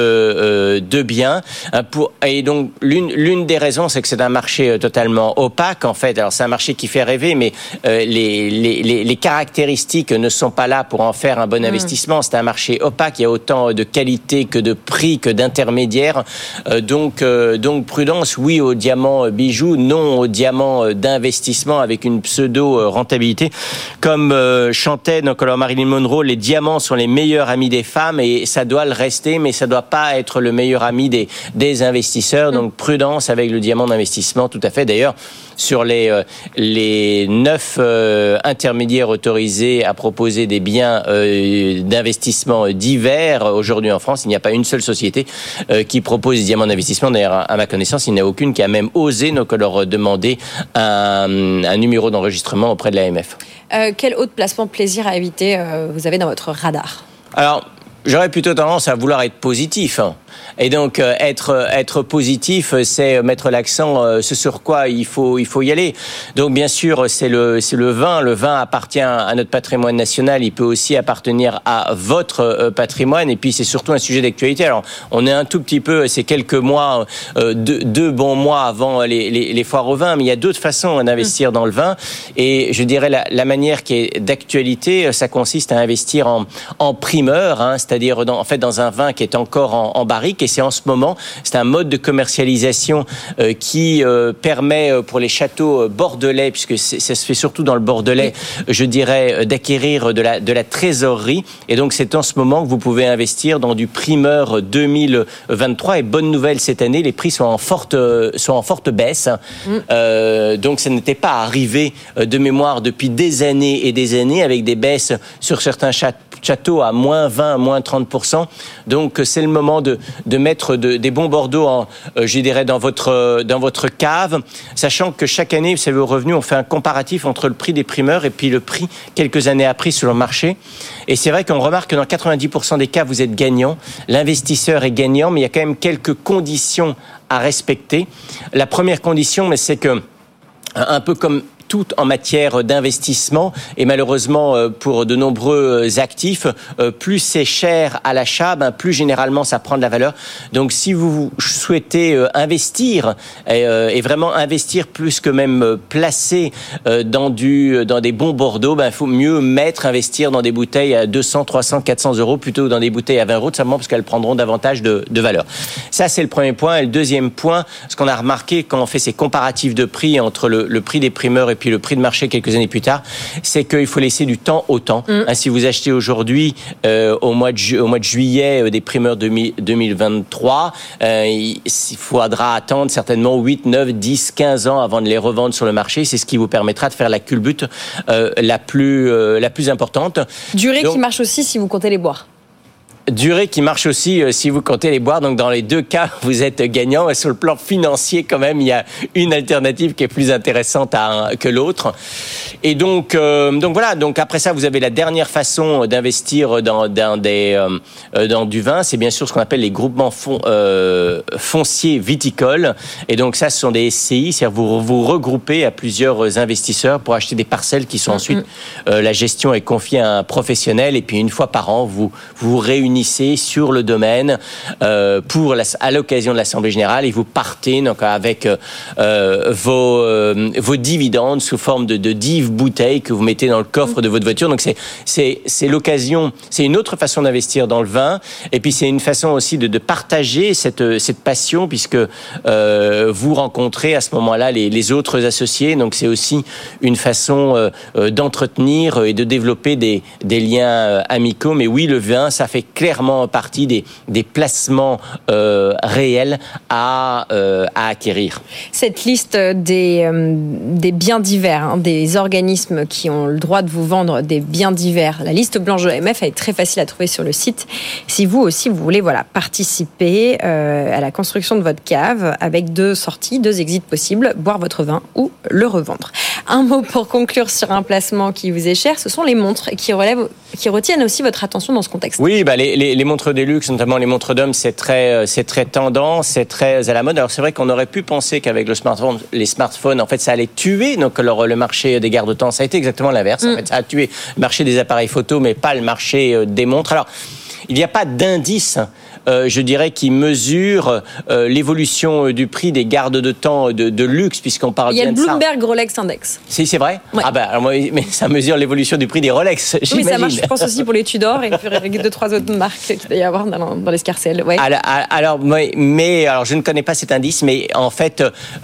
de biens. Pour, et donc, l'une, l'une des raisons, c'est que c'est un marché totalement opaque. En fait, alors c'est un marché qui fait rêver, mais euh, les, les, les caractéristiques ne sont pas là pour en faire un bon mmh. investissement. C'est un marché opaque, il y a autant de qualité que de prix, que d'intermédiaires. Euh, donc, euh, donc prudence, oui aux diamants bijoux, non aux diamants d'investissement avec une pseudo-rentabilité. Comme euh, chantait donc, alors Marilyn Monroe, les diamants sont les meilleurs amis des femmes et ça doit le rester, mais ça ne doit pas être le meilleur ami des, des investisseurs. Donc prudence avec le diamant d'investissement, tout à fait. D'ailleurs, sur les, euh, les neuf euh, intermédiaires autorisés à proposer des biens euh, d'investissement divers, aujourd'hui en France, il n'y a pas une seule société euh, qui propose des diamants d'investissement. D'ailleurs, à ma connaissance, il n'y en a aucune qui a même osé donc, leur demander un, un numéro d'enregistrement auprès de l'A M F. Euh, quel autre placement plaisir à éviter euh, vous avez dans votre radar ? Alors, j'aurais plutôt tendance à vouloir être positif. Hein. Et donc euh, être être positif, c'est mettre l'accent euh, ce sur quoi il faut il faut y aller. Donc bien sûr, c'est le c'est le vin. Le vin appartient à notre patrimoine national. Il peut aussi appartenir à votre euh, patrimoine. Et puis c'est surtout un sujet d'actualité. Alors on est un tout petit peu, c'est quelques mois, euh, deux, deux bons mois avant les, les les foires au vin, mais il y a d'autres façons d'investir dans le vin. Et je dirais la, la manière qui est d'actualité, ça consiste à investir en en primeur, hein, c'est-à-dire dans, en fait dans un vin qui est encore en, en barrique. Et c'est en ce moment, c'est un mode de commercialisation euh, qui euh, permet euh, pour les châteaux bordelais, puisque ça se fait surtout dans le Bordelais, je dirais, d'acquérir de la, de la trésorerie. Et donc, c'est en ce moment que vous pouvez investir dans du primeur deux mille vingt-trois. Et bonne nouvelle, cette année, les prix sont en forte, sont en forte baisse. Mmh. Euh, donc, ça n'était pas arrivé de mémoire depuis des années et des années, avec des baisses sur certains châteaux à moins vingt, moins trente pour cent. Donc, c'est le moment de, de mettre de, des bons Bordeaux, en, euh, je dirais, dans votre, dans votre cave, sachant que chaque année, vous savez, au revenu, on fait un comparatif entre le prix des primeurs et puis le prix quelques années après sur le marché. Et c'est vrai qu'on remarque que dans quatre-vingt-dix pour cent des cas, vous êtes gagnant. L'investisseur est gagnant, mais il y a quand même quelques conditions à respecter. La première condition, mais c'est que, un peu comme tout en matière d'investissement, et malheureusement pour de nombreux actifs, plus c'est cher à l'achat, ben plus généralement ça prend de la valeur. Donc si vous souhaitez investir et vraiment investir plus que même placer dans du dans des bons Bordeaux, ben il faut mieux mettre investir dans des bouteilles à deux cents, trois cents, quatre cents euros plutôt que dans des bouteilles à vingt euros, tout simplement parce qu'elles prendront davantage de, de valeur. Ça c'est le premier point. Et le deuxième point, ce qu'on a remarqué quand on fait ces comparatifs de prix entre le, le prix des primeurs et puis le prix de marché quelques années plus tard, c'est qu'il faut laisser du temps au temps. Mmh. Hein, si vous achetez aujourd'hui, euh, au, mois de ju- au mois de juillet, euh, des primeurs deux mille vingt-trois, euh, il, il faudra attendre certainement huit, neuf, dix, quinze ans avant de les revendre sur le marché. C'est ce qui vous permettra de faire la culbute euh, la, plus, euh, la plus importante. Durée Donc, qui marche aussi si vous comptez les boire. Durée qui marche aussi euh, si vous comptez les boire. Donc dans les deux cas, vous êtes gagnant. Et sur le plan financier, quand même, il y a une alternative qui est plus intéressante à, que l'autre. Et donc, euh, donc voilà. Donc après ça, vous avez la dernière façon d'investir dans, dans des euh, dans du vin. C'est bien sûr ce qu'on appelle les groupements fon, euh, fonciers viticoles. Et donc ça, ce sont des S C I, c'est-à-dire vous vous regroupez à plusieurs investisseurs pour acheter des parcelles qui sont ensuite euh, la gestion est confiée à un professionnel. Et puis une fois par an, vous vous réunissez sur le domaine euh, pour la, à l'occasion de l'Assemblée Générale et vous partez donc avec euh, vos, euh, vos dividendes sous forme de, de div bouteilles que vous mettez dans le coffre de votre voiture. Donc c'est, c'est, c'est l'occasion, c'est une autre façon d'investir dans le vin et puis c'est une façon aussi de, de partager cette, cette passion puisque euh, vous rencontrez à ce moment-là les, les autres associés. Donc c'est aussi une façon euh, d'entretenir et de développer des, des liens amicaux. Mais oui, le vin, ça fait clairement partie des, des placements euh, réels à, euh, à acquérir. Cette liste des, euh, des biens divers, hein, des organismes qui ont le droit de vous vendre des biens divers, la liste blanche de l'A M F, elle est très facile à trouver sur le site. Si vous aussi, vous voulez voilà, participer euh, à la construction de votre cave avec deux sorties, deux exits possibles, boire votre vin ou le revendre. Un mot pour conclure sur un placement qui vous est cher, ce sont les montres qui, relèvent, qui retiennent aussi votre attention dans ce contexte. Oui, bah les, les, les montres de luxe, notamment les montres d'hommes, c'est très, c'est très tendance, c'est très à la mode. Alors c'est vrai qu'on aurait pu penser qu'avec le smartphone, les smartphones, en fait, ça allait tuer donc alors, le marché des garde-temps. Ça a été exactement l'inverse. Mm. En fait, ça a tué le marché des appareils photo, mais pas le marché des montres. Alors, il n'y a pas d'indice. Euh, je dirais, qui mesure euh, l'évolution du prix des gardes de temps de, de luxe, puisqu'on parle bien de ça. Il y a le Bloomberg Rolex Index. Si, c'est vrai. Ouais. Ah ben, alors moi, mais ça mesure l'évolution du prix des Rolex, j'imagine. Oui, ça marche, je pense aussi pour les Tudor et puis deux, trois autres marques qu'il doit y avoir dans, dans l'escarcelle. Ouais. Alors, alors, mais, alors, je ne connais pas cet indice, mais en fait,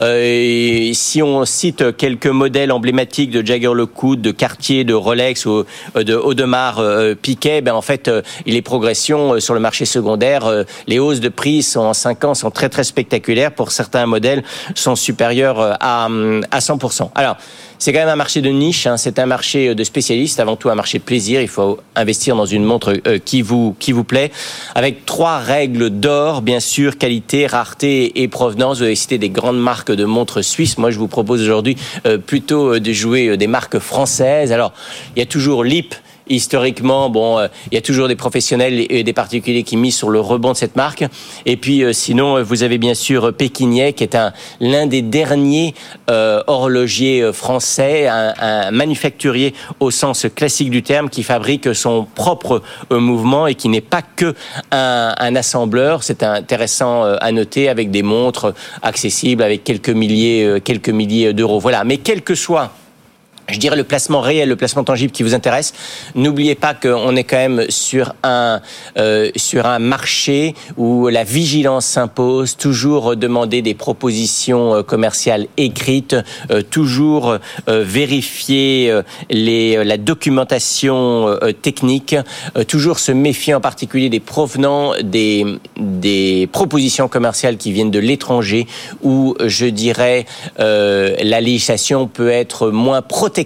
euh, si on cite quelques modèles emblématiques de Jaeger LeCoultre, de Cartier, de Rolex ou de Audemars euh, Piguet, ben en fait, euh, les progressions euh, sur le marché secondaire, les hausses de prix sont, en cinq ans sont très très spectaculaires. Pour certains modèles, sont supérieures à, à cent pour cent. Alors, c'est quand même un marché de niche, hein, c'est un marché de spécialistes, avant tout un marché de plaisir. Il faut investir dans une montre euh, qui vous qui vous plaît, avec trois règles d'or, bien sûr, qualité, rareté et provenance. Vous avez cité des grandes marques de montres suisses. Moi, je vous propose aujourd'hui euh, plutôt de jouer des marques françaises. Alors, il y a toujours L I P historiquement, bon, euh, il y a toujours des professionnels et des particuliers qui misent sur le rebond de cette marque. Et puis, euh, sinon, vous avez bien sûr Pékinier, qui est un l'un des derniers euh, horlogiers français, un, un manufacturier au sens classique du terme, qui fabrique son propre euh, mouvement et qui n'est pas que un, un assembleur. C'est intéressant euh, à noter, avec des montres accessibles avec quelques milliers, euh, quelques milliers d'euros. Voilà. Mais quel que soit, je dirais, le placement réel, le placement tangible qui vous intéresse, n'oubliez pas qu'on est quand même sur un euh, sur un marché où la vigilance s'impose. Toujours demander des propositions commerciales écrites, euh, toujours euh, vérifier euh, les la documentation euh, technique, euh, toujours se méfier en particulier des provenants des des propositions commerciales qui viennent de l'étranger, où je dirais euh, la législation peut être moins protectrice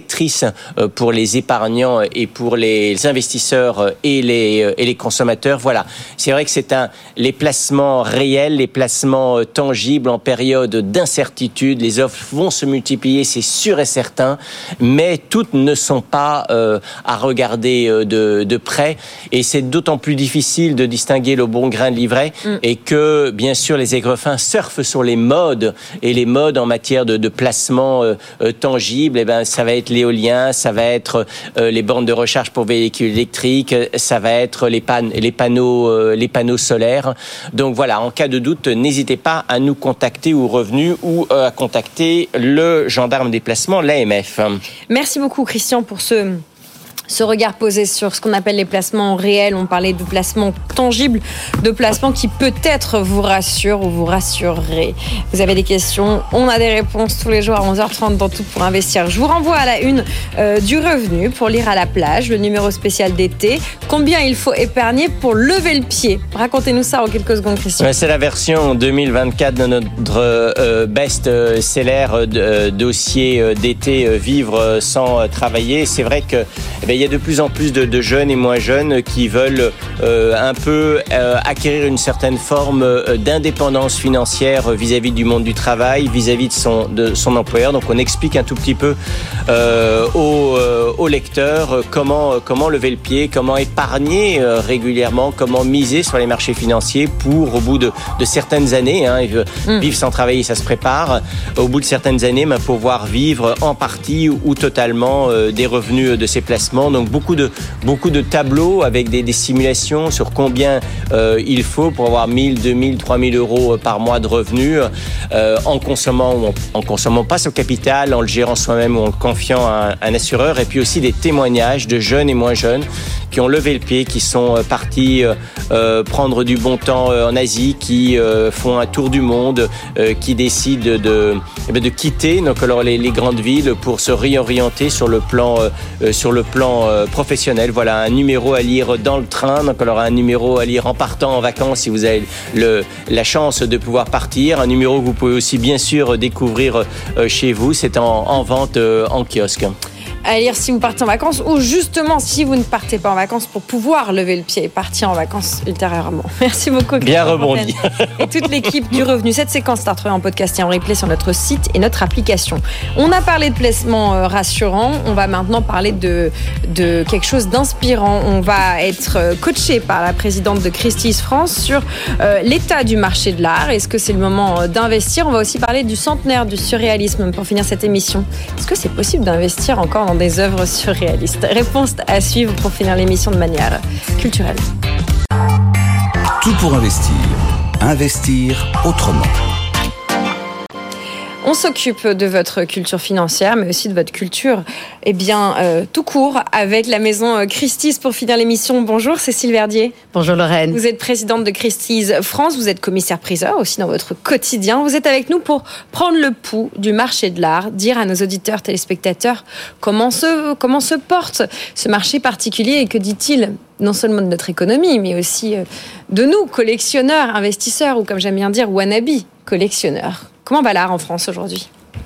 pour les épargnants et pour les investisseurs et les, et les consommateurs. Voilà. C'est vrai que c'est un, les placements réels, les placements tangibles en période d'incertitude. Les offres vont se multiplier, c'est sûr et certain, mais toutes ne sont pas euh, à regarder de, de près. Et c'est d'autant plus difficile de distinguer le bon grain de livret mm. et que, bien sûr, les aigrefins surfent sur les modes, et les modes en matière de, de placement euh, tangible, eh ben, ça va être l'éolien, ça va être euh, les bornes de recharge pour véhicules électriques, ça va être les, pan- les panneaux, euh, les panneaux solaires. Donc voilà, en cas de doute, n'hésitez pas à nous contacter ou Revenu ou euh, à contacter le gendarme des placements, l'A M F. Merci beaucoup, Christian, pour ce ce regard posé sur ce qu'on appelle les placements réels. On parlait de placements tangibles, de placements qui peut-être vous rassurent ou vous rassureraient. Vous avez des questions, on a des réponses tous les jours à onze heures trente dans Tout pour investir. Je vous renvoie à la une euh, du Revenu pour lire à la plage, le numéro spécial d'été. Combien il faut épargner pour lever le pied? Racontez-nous ça en quelques secondes, Christian. C'est la version deux mille vingt-quatre de notre euh, best-seller euh, dossier euh, d'été, euh, vivre sans travailler. C'est vrai que eh bien, il y a de plus en plus de, de jeunes et moins jeunes qui veulent euh, un peu euh, acquérir une certaine forme euh, d'indépendance financière vis-à-vis du monde du travail, vis-à-vis de son, de son employeur. Donc on explique un tout petit peu euh, aux, euh, aux lecteurs comment, comment lever le pied, comment épargner euh, régulièrement, comment miser sur les marchés financiers pour, au bout de, de certaines années, hein, mmh. vivre sans travailler, ça se prépare, au bout de certaines années, ben, pouvoir vivre en partie ou, ou totalement euh, des revenus de ces placements. Donc beaucoup de, beaucoup de tableaux avec des, des simulations sur combien euh, il faut pour avoir mille, deux mille, trois mille euros par mois de revenus euh, en consommant ou en, en consommant pas son capital, en le gérant soi-même ou en le confiant à un, un assureur. Et puis aussi des témoignages de jeunes et moins jeunes qui ont levé le pied, qui sont partis euh, prendre du bon temps en Asie, qui euh, font un tour du monde, euh, qui décident de, de, de quitter donc, alors, les, les grandes villes pour se réorienter sur le plan, euh, sur le plan euh, professionnel. Voilà, un numéro à lire dans le train, donc alors un numéro à lire en partant en vacances si vous avez le, la chance de pouvoir partir. Un numéro que vous pouvez aussi bien sûr découvrir euh, chez vous. C'est en, en vente euh, en kiosque. À lire si vous partez en vacances ou justement si vous ne partez pas en vacances pour pouvoir lever le pied et partir en vacances ultérieurement. Merci beaucoup. Bien rebondi. Et toute l'équipe du Revenu. Cette séquence est à retrouver en podcast et en replay sur notre site et notre application. On a parlé de placements rassurants. On va maintenant parler de, de quelque chose d'inspirant. On va être coaché par la présidente de Christie's France sur euh, l'état du marché de l'art. Est-ce que c'est le moment d'investir? On va aussi parler du centenaire du surréalisme pour finir cette émission. Est-ce que c'est possible d'investir encore dans des œuvres surréalistes? Réponse à suivre pour finir l'émission de manière culturelle. Tout pour investir. Investir autrement. On s'occupe de votre culture financière, mais aussi de votre culture, eh bien, euh, tout court, avec la maison Christie's pour finir l'émission. Bonjour Cécile Verdier. Bonjour Lorraine. Vous êtes présidente de Christie's France, vous êtes commissaire-priseur aussi dans votre quotidien. Vous êtes avec nous pour prendre le pouls du marché de l'art, dire à nos auditeurs, téléspectateurs, comment se, comment se porte ce marché particulier et que dit-il non seulement de notre économie, mais aussi de nous, collectionneurs, investisseurs, ou comme j'aime bien dire, wannabe collectionneurs. Comment va l'art en France aujourd'hui ?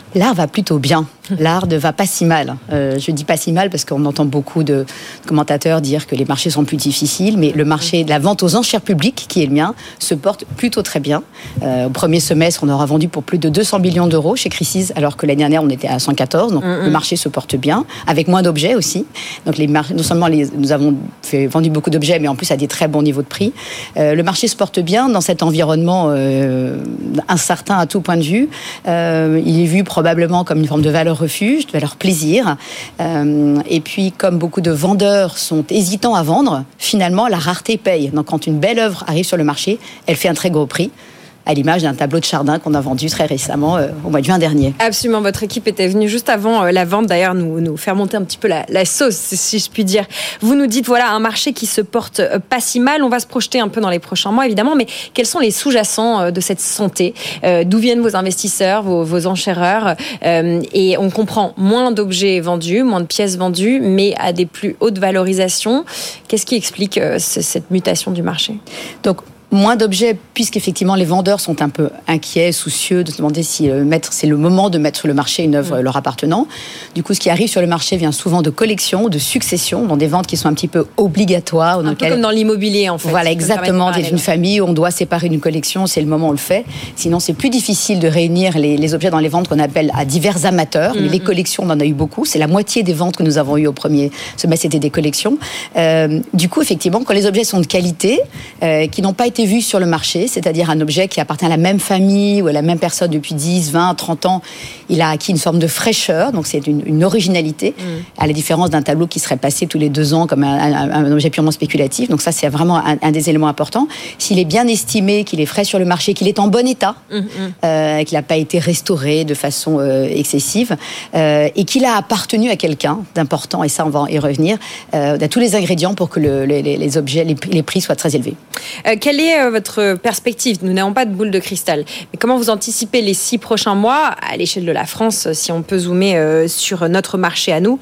L'art va plutôt bien. L'art ne va pas si mal. Euh, je dis pas si mal parce qu'on entend beaucoup de commentateurs dire que les marchés sont plus difficiles, mais le marché de la vente aux enchères publiques, qui est le mien, se porte plutôt très bien. Euh, au premier semestre, on aura vendu pour plus de deux cents millions d'euros chez Crisis, alors que l'année dernière, on était à cent quatorze. Donc mm-hmm. le marché se porte bien, avec moins d'objets aussi. Donc les mar- non seulement les, nous avons fait, vendu beaucoup d'objets, mais en plus à des très bons niveaux de prix. Euh, le marché se porte bien dans cet environnement euh, incertain à tout point de vue. Euh, il est vu probablement comme une forme de valeur refuge, de valeur plaisir. Euh, et puis, comme beaucoup de vendeurs sont hésitants à vendre, finalement, la rareté paye. Donc, quand une belle œuvre arrive sur le marché, elle fait un très gros prix, à l'image d'un tableau de Chardin qu'on a vendu très récemment, euh, au mois de juin dernier. Absolument, votre équipe était venue juste avant euh, la vente, d'ailleurs, nous, nous faire monter un petit peu la, la sauce, si je puis dire. Vous nous dites, voilà, un marché qui se porte euh, pas si mal, on va se projeter un peu dans les prochains mois, évidemment, mais quels sont les sous-jacents euh, de cette santé euh, D'où viennent vos investisseurs, vos, vos enchéreurs euh, Et on comprend moins d'objets vendus, moins de pièces vendues, mais à des plus hautes valorisations. Qu'est-ce qui explique euh, cette mutation du marché ? Donc, moins d'objets, puisqu'effectivement les vendeurs sont un peu inquiets, soucieux de se demander si euh, mettre, c'est le moment de mettre sur le marché une œuvre mmh. leur appartenant. Du coup, ce qui arrive sur le marché vient souvent de collections, de successions, dans des ventes qui sont un petit peu obligatoires. Un peu lequel... comme dans l'immobilier, en fait. Voilà, exactement. Dans une famille où on doit séparer une collection, c'est le moment où on le fait. Sinon, c'est plus difficile de réunir les, les objets dans les ventes qu'on appelle à divers amateurs. Mmh. Mais les collections, on en a eu beaucoup. C'est la moitié des ventes que nous avons eues au premier semestre, c'était des collections. Euh, du coup, effectivement, quand les objets sont de qualité, euh, qui n'ont pas été vu sur le marché, c'est-à-dire un objet qui appartient à la même famille ou à la même personne depuis dix, vingt, trente ans, il a acquis une forme de fraîcheur, donc c'est une, une originalité, mmh. à la différence d'un tableau qui serait passé tous les deux ans comme un, un, un objet purement spéculatif. Donc ça, c'est vraiment un, un des éléments importants. S'il est bien estimé, qu'il est frais sur le marché, qu'il est en bon état, mmh. euh, qu'il n'a pas été restauré de façon euh, excessive, euh, et qu'il a appartenu à quelqu'un d'important, et ça, on va y revenir, euh, on a tous les ingrédients pour que le, les, les objets, les, les prix soient très élevés. Euh, quelle est euh, votre perspective ? Nous n'avons pas de boule de cristal. Mais comment vous anticipez les six prochains mois à l'échelle de la France, si on peut zoomer euh, sur notre marché à nous,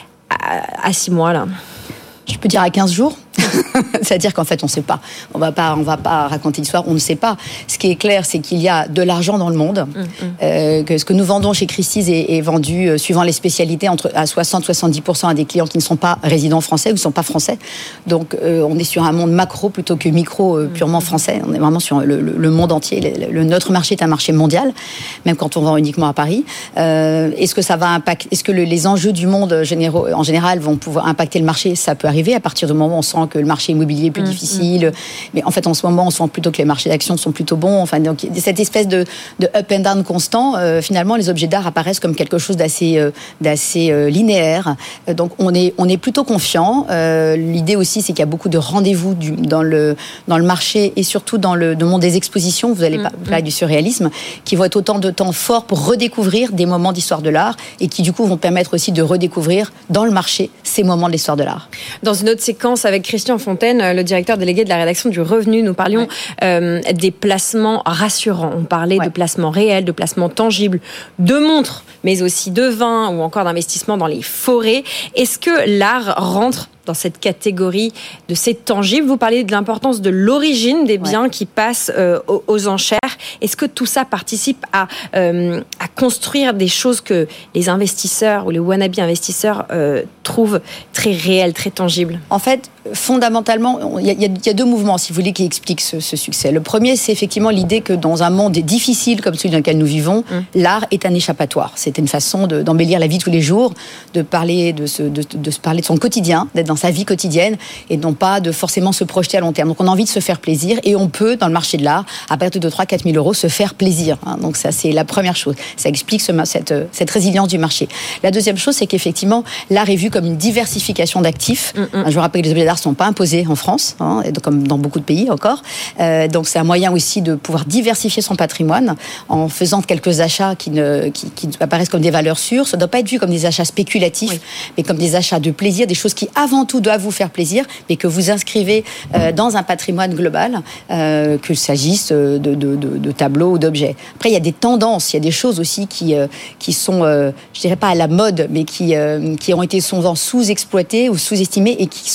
à, à six mois là ? Je peux dire à quinze jours. C'est-à-dire qu'en fait, on ne sait pas. On va pas, on va pas raconter l'histoire, on ne sait pas. Ce qui est clair, c'est qu'il y a de l'argent dans le monde. Mmh, mmh. Euh, que ce que nous vendons chez Christie's est, est vendu, euh, suivant les spécialités, entre, à soixante à soixante-dix pour cent à des clients qui ne sont pas résidents français ou ne sont pas français. Donc, euh, on est sur un monde macro plutôt que micro, euh, purement français. On est vraiment sur le, le, le monde entier. Le, le, notre marché est un marché mondial, même quand on vend uniquement à Paris. Euh, est-ce que ça va impacter, est-ce que le, les enjeux du monde généraux, en général vont pouvoir impacter le marché ? Ça peut arriver à partir du moment où on sent que le marché immobilier est plus mmh, difficile. Mmh. Mais en fait, en ce moment, on sent plutôt que les marchés d'actions sont plutôt bons. Enfin, donc, cette espèce de, de up and down constant, euh, finalement, les objets d'art apparaissent comme quelque chose d'assez, euh, d'assez euh, linéaire. Euh, donc, on est, on est plutôt confiant. Euh, l'idée aussi, c'est qu'il y a beaucoup de rendez-vous du, dans, le, dans le marché et surtout dans le, le monde des expositions. Vous allez mmh, parler mmh. du surréalisme, qui vont être autant de temps forts pour redécouvrir des moments d'histoire de l'art et qui, du coup, vont permettre aussi de redécouvrir dans le marché ces moments de l'histoire de l'art. Dans une autre séquence avec Christian Fontaine, le directeur délégué de la rédaction du Revenu, nous parlions ouais. euh, des placements rassurants. On parlait ouais. de placements réels, de placements tangibles, de montres, mais aussi de vins ou encore d'investissements dans les forêts. Est-ce que l'art rentre dans cette catégorie de ces tangibles? Vous parlez de l'importance de l'origine des biens ouais. qui passent euh, aux, aux enchères. Est-ce que tout ça participe à, euh, à construire des choses que les investisseurs ou les wannabe investisseurs euh, trouvent très réelles, très tangibles? En fait, fondamentalement, il y, y, y a deux mouvements, si vous voulez, qui expliquent ce, ce succès. Le premier, c'est effectivement l'idée que dans un monde difficile comme celui dans lequel nous vivons, mmh. l'art est un échappatoire. C'est une façon de, d'embellir la vie tous les jours, de parler de, se, de, de se parler de son quotidien, d'être dans sa vie quotidienne et non pas de forcément se projeter à long terme. Donc on a envie de se faire plaisir et on peut, dans le marché de l'art, à partir de trois à quatre mille euros, se faire plaisir. Donc ça, c'est la première chose. Ça explique ce, cette, cette résilience du marché. La deuxième chose, c'est qu'effectivement, l'art est vu comme une diversification d'actifs. Mm-hmm. Je vous rappelle que les objets d'art ne sont pas imposés en France, hein, comme dans beaucoup de pays encore. Euh, donc c'est un moyen aussi de pouvoir diversifier son patrimoine en faisant quelques achats qui, ne, qui, qui apparaissent comme des valeurs sûres. Ça ne doit pas être vu comme des achats spéculatifs, oui. mais comme des achats de plaisir, des choses qui avant tout doivent vous faire plaisir, mais que vous inscrivez euh, dans un patrimoine global, euh, qu'il s'agisse de, de, de, de tableaux ou d'objets. Après, il y a des tendances, il y a des choses aussi qui, euh, qui sont, euh, je dirais pas à la mode, mais qui, euh, qui ont été souvent sous-exploitées ou sous-estimées et qui sont vraiment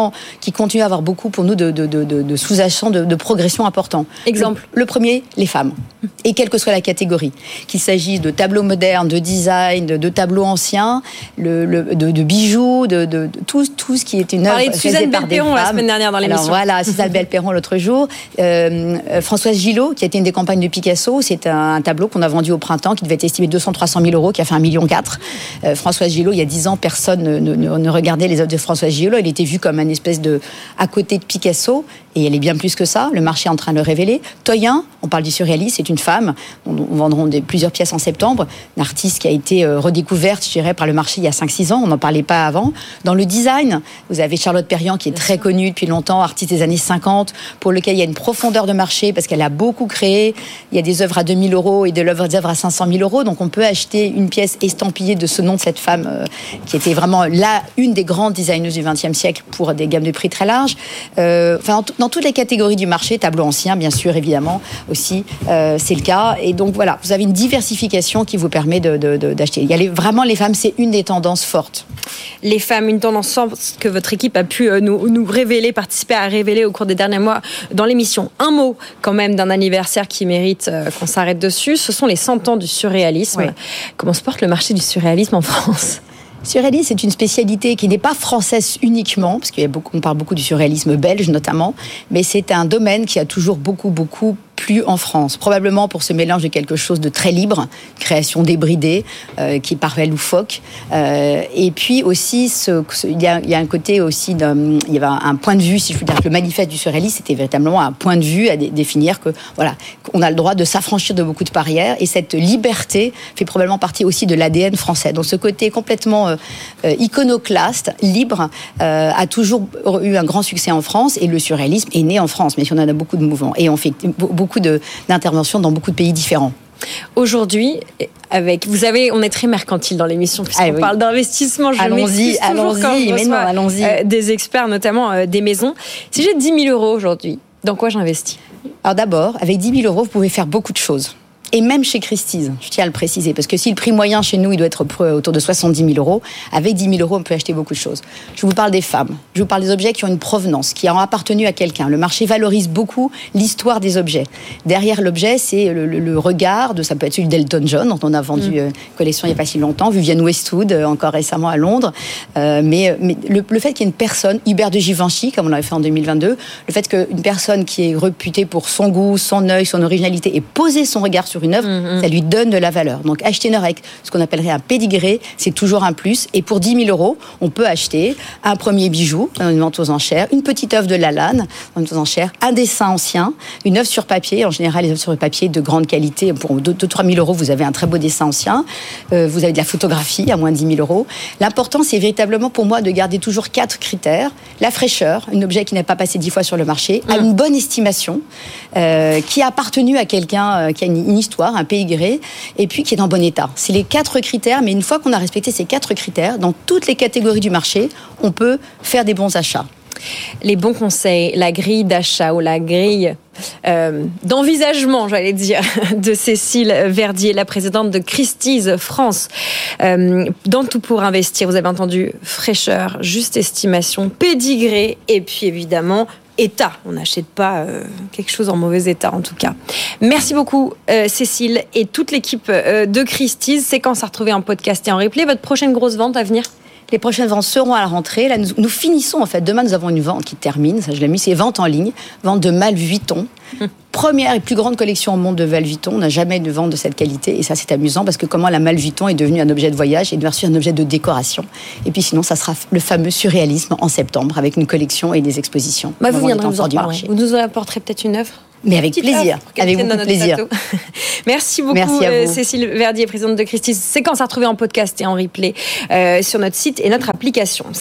vraiment, qui continue à avoir beaucoup pour nous de, de, de, de, de sous-jacents, de, de progression importants. Exemple. Le, le premier, les femmes. Et quelle que soit la catégorie. Qu'il s'agisse de tableaux modernes, de design, de, de tableaux anciens, le, le, de, de bijoux, de, de, de tout, tout ce qui est une œuvre réalisée par des femmes. Suzanne Belperron la semaine dernière dans l'émission. Alors voilà, Suzanne Belperron l'autre jour. Euh, Françoise Gillot, qui a été une des campagnes de Picasso, c'est un, un tableau qu'on a vendu au printemps, qui devait être estimé deux cents à trois cent mille euros, qui a fait un million quatre. Euh, Françoise Gillot, il y a dix ans, personne ne, ne, ne regardait les œuvres de Françoise Gillot. Elle était vue comme une espèce de à côté de Picasso, et elle est bien plus que ça. Le marché est en train de le révéler. Toyin, on parle du surréalisme, c'est une femme. On, on vendra des, plusieurs pièces en septembre. Une artiste qui a été euh, redécouverte, je dirais, par le marché il y a cinq six ans. On n'en parlait pas avant. Dans le design, vous avez Charlotte Perriand, qui est très connue depuis longtemps, artiste des années cinquante, pour lequel il y a une profondeur de marché, parce qu'elle a beaucoup créé. Il y a des œuvres à deux mille euros et des œuvres à cinq cent mille euros. Donc on peut acheter une pièce estampillée de ce nom de cette femme, euh, qui était vraiment là, une des grandes designeuses du vingtième siècle, pour des gammes de prix très larges. Euh, enfin, dans toutes les catégories du marché, tableau ancien, bien sûr, évidemment, aussi, euh, c'est le cas. Et donc voilà, vous avez une diversification qui vous permet de, de, de, d'acheter. Il y a les, vraiment, les femmes, c'est une des tendances fortes. Les femmes, une tendance forte que votre équipe a pu nous, nous révéler, participer à révéler au cours des derniers mois dans l'émission. Un mot, quand même, d'un anniversaire qui mérite euh, qu'on s'arrête dessus, ce sont les cent ans du surréalisme. Oui. Comment se porte le marché du surréalisme en France ? Surréalisme, c'est une spécialité qui n'est pas française uniquement, parce qu'on parle beaucoup du surréalisme belge notamment, mais c'est un domaine qui a toujours beaucoup, beaucoup plu en France. Probablement pour ce mélange de quelque chose de très libre, création débridée, euh, qui paraît loufoque. Euh, et puis aussi, ce, ce, il, y a, il y a un côté aussi, de, il y avait un point de vue, si je veux dire, que le manifeste du surréalisme, c'était véritablement un point de vue à dé, définir que, voilà, qu'on a le droit de s'affranchir de beaucoup de barrières, et cette liberté fait probablement partie aussi de l'A D N français. Donc ce côté complètement euh, euh, iconoclaste, libre, euh, a toujours eu un grand succès en France, et le surréalisme est né en France, mais si on en a beaucoup de mouvements, et on fait beaucoup de, d'interventions dans beaucoup de pays différents. Aujourd'hui, avec, vous savez, on est très mercantile dans l'émission puisqu'on ah oui. parle d'investissement. Je allons-y, allons-y, mais non, allons-y. Euh, des experts, notamment euh, des maisons. Si j'ai dix mille euros aujourd'hui, dans quoi j'investis ? Alors d'abord, avec dix mille euros, vous pouvez faire beaucoup de choses. Et même chez Christie's, je tiens à le préciser, parce que si le prix moyen chez nous, il doit être autour de soixante-dix mille euros, avec dix mille euros, on peut acheter beaucoup de choses. Je vous parle des femmes, je vous parle des objets qui ont une provenance, qui ont appartenu à quelqu'un. Le marché valorise beaucoup l'histoire des objets. Derrière l'objet, c'est le, le, le regard, de, ça peut être celui d'Elton John, dont on a vendu mmh. une collection il n'y a pas si longtemps, Vivienne Westwood, encore récemment à Londres. Euh, mais mais le, le fait qu'il y ait une personne, Hubert de Givenchy, comme on l'avait fait en deux mille vingt-deux, le fait qu'une personne qui est réputée pour son goût, son œil, son originalité, ait posé son regard sur une œuvre, mmh. ça lui donne de la valeur. Donc acheter une œuvre avec ce qu'on appellerait un pédigré, c'est toujours un plus. Et pour dix mille euros, on peut acheter un premier bijou, une vente aux enchères, une petite œuvre de Lalanne, une vente aux enchères, un dessin ancien, une œuvre sur papier. En général, les œuvres sur papier de grande qualité, pour deux à trois mille euros, vous avez un très beau dessin ancien. Euh, vous avez de la photographie à moins de dix mille euros. L'important, c'est véritablement pour moi de garder toujours quatre critères. La fraîcheur, un objet qui n'a pas passé dix fois sur le marché, mmh. a une bonne estimation, euh, qui a appartenu à quelqu'un euh, qui a une, une histoire, un pédigré, et puis qui est en bon état. C'est les quatre critères, mais une fois qu'on a respecté ces quatre critères, dans toutes les catégories du marché, on peut faire des bons achats. Les bons conseils, la grille d'achat ou la grille euh, d'envisagement, j'allais dire, de Cécile Verdier, la présidente de Christie's France. Euh, dans Tout pour investir, vous avez entendu fraîcheur, juste estimation, pédigré, et puis évidemment état. On n'achète pas euh, quelque chose en mauvais état, en tout cas. Merci beaucoup, euh, Cécile, et toute l'équipe euh, de Christie's. Séquence à retrouver en podcast et en replay. Votre prochaine grosse vente à venir ? Les prochaines ventes seront à la rentrée. Là, nous, nous finissons, en fait. Demain, nous avons une vente qui termine. Ça, je l'ai mis. C'est vente en ligne. Vente de Malle Vuitton. Hum. Première et plus grande collection au monde de Malle Vuitton. On n'a jamais eu de vente de cette qualité. Et ça, c'est amusant parce que comment la Malle Vuitton est devenue un objet de voyage et devenue un objet de décoration. Et puis sinon, ça sera le fameux surréalisme en septembre avec une collection et des expositions. Bah, vous viendrez nous en parler. Vous nous apporterez peut-être une œuvre ? Mais avec plaisir, avec beaucoup de plaisir. Merci beaucoup, Merci euh, Cécile Verdier, présidente de Christie's. Séquence à retrouver en podcast et en replay euh, sur notre site et notre application.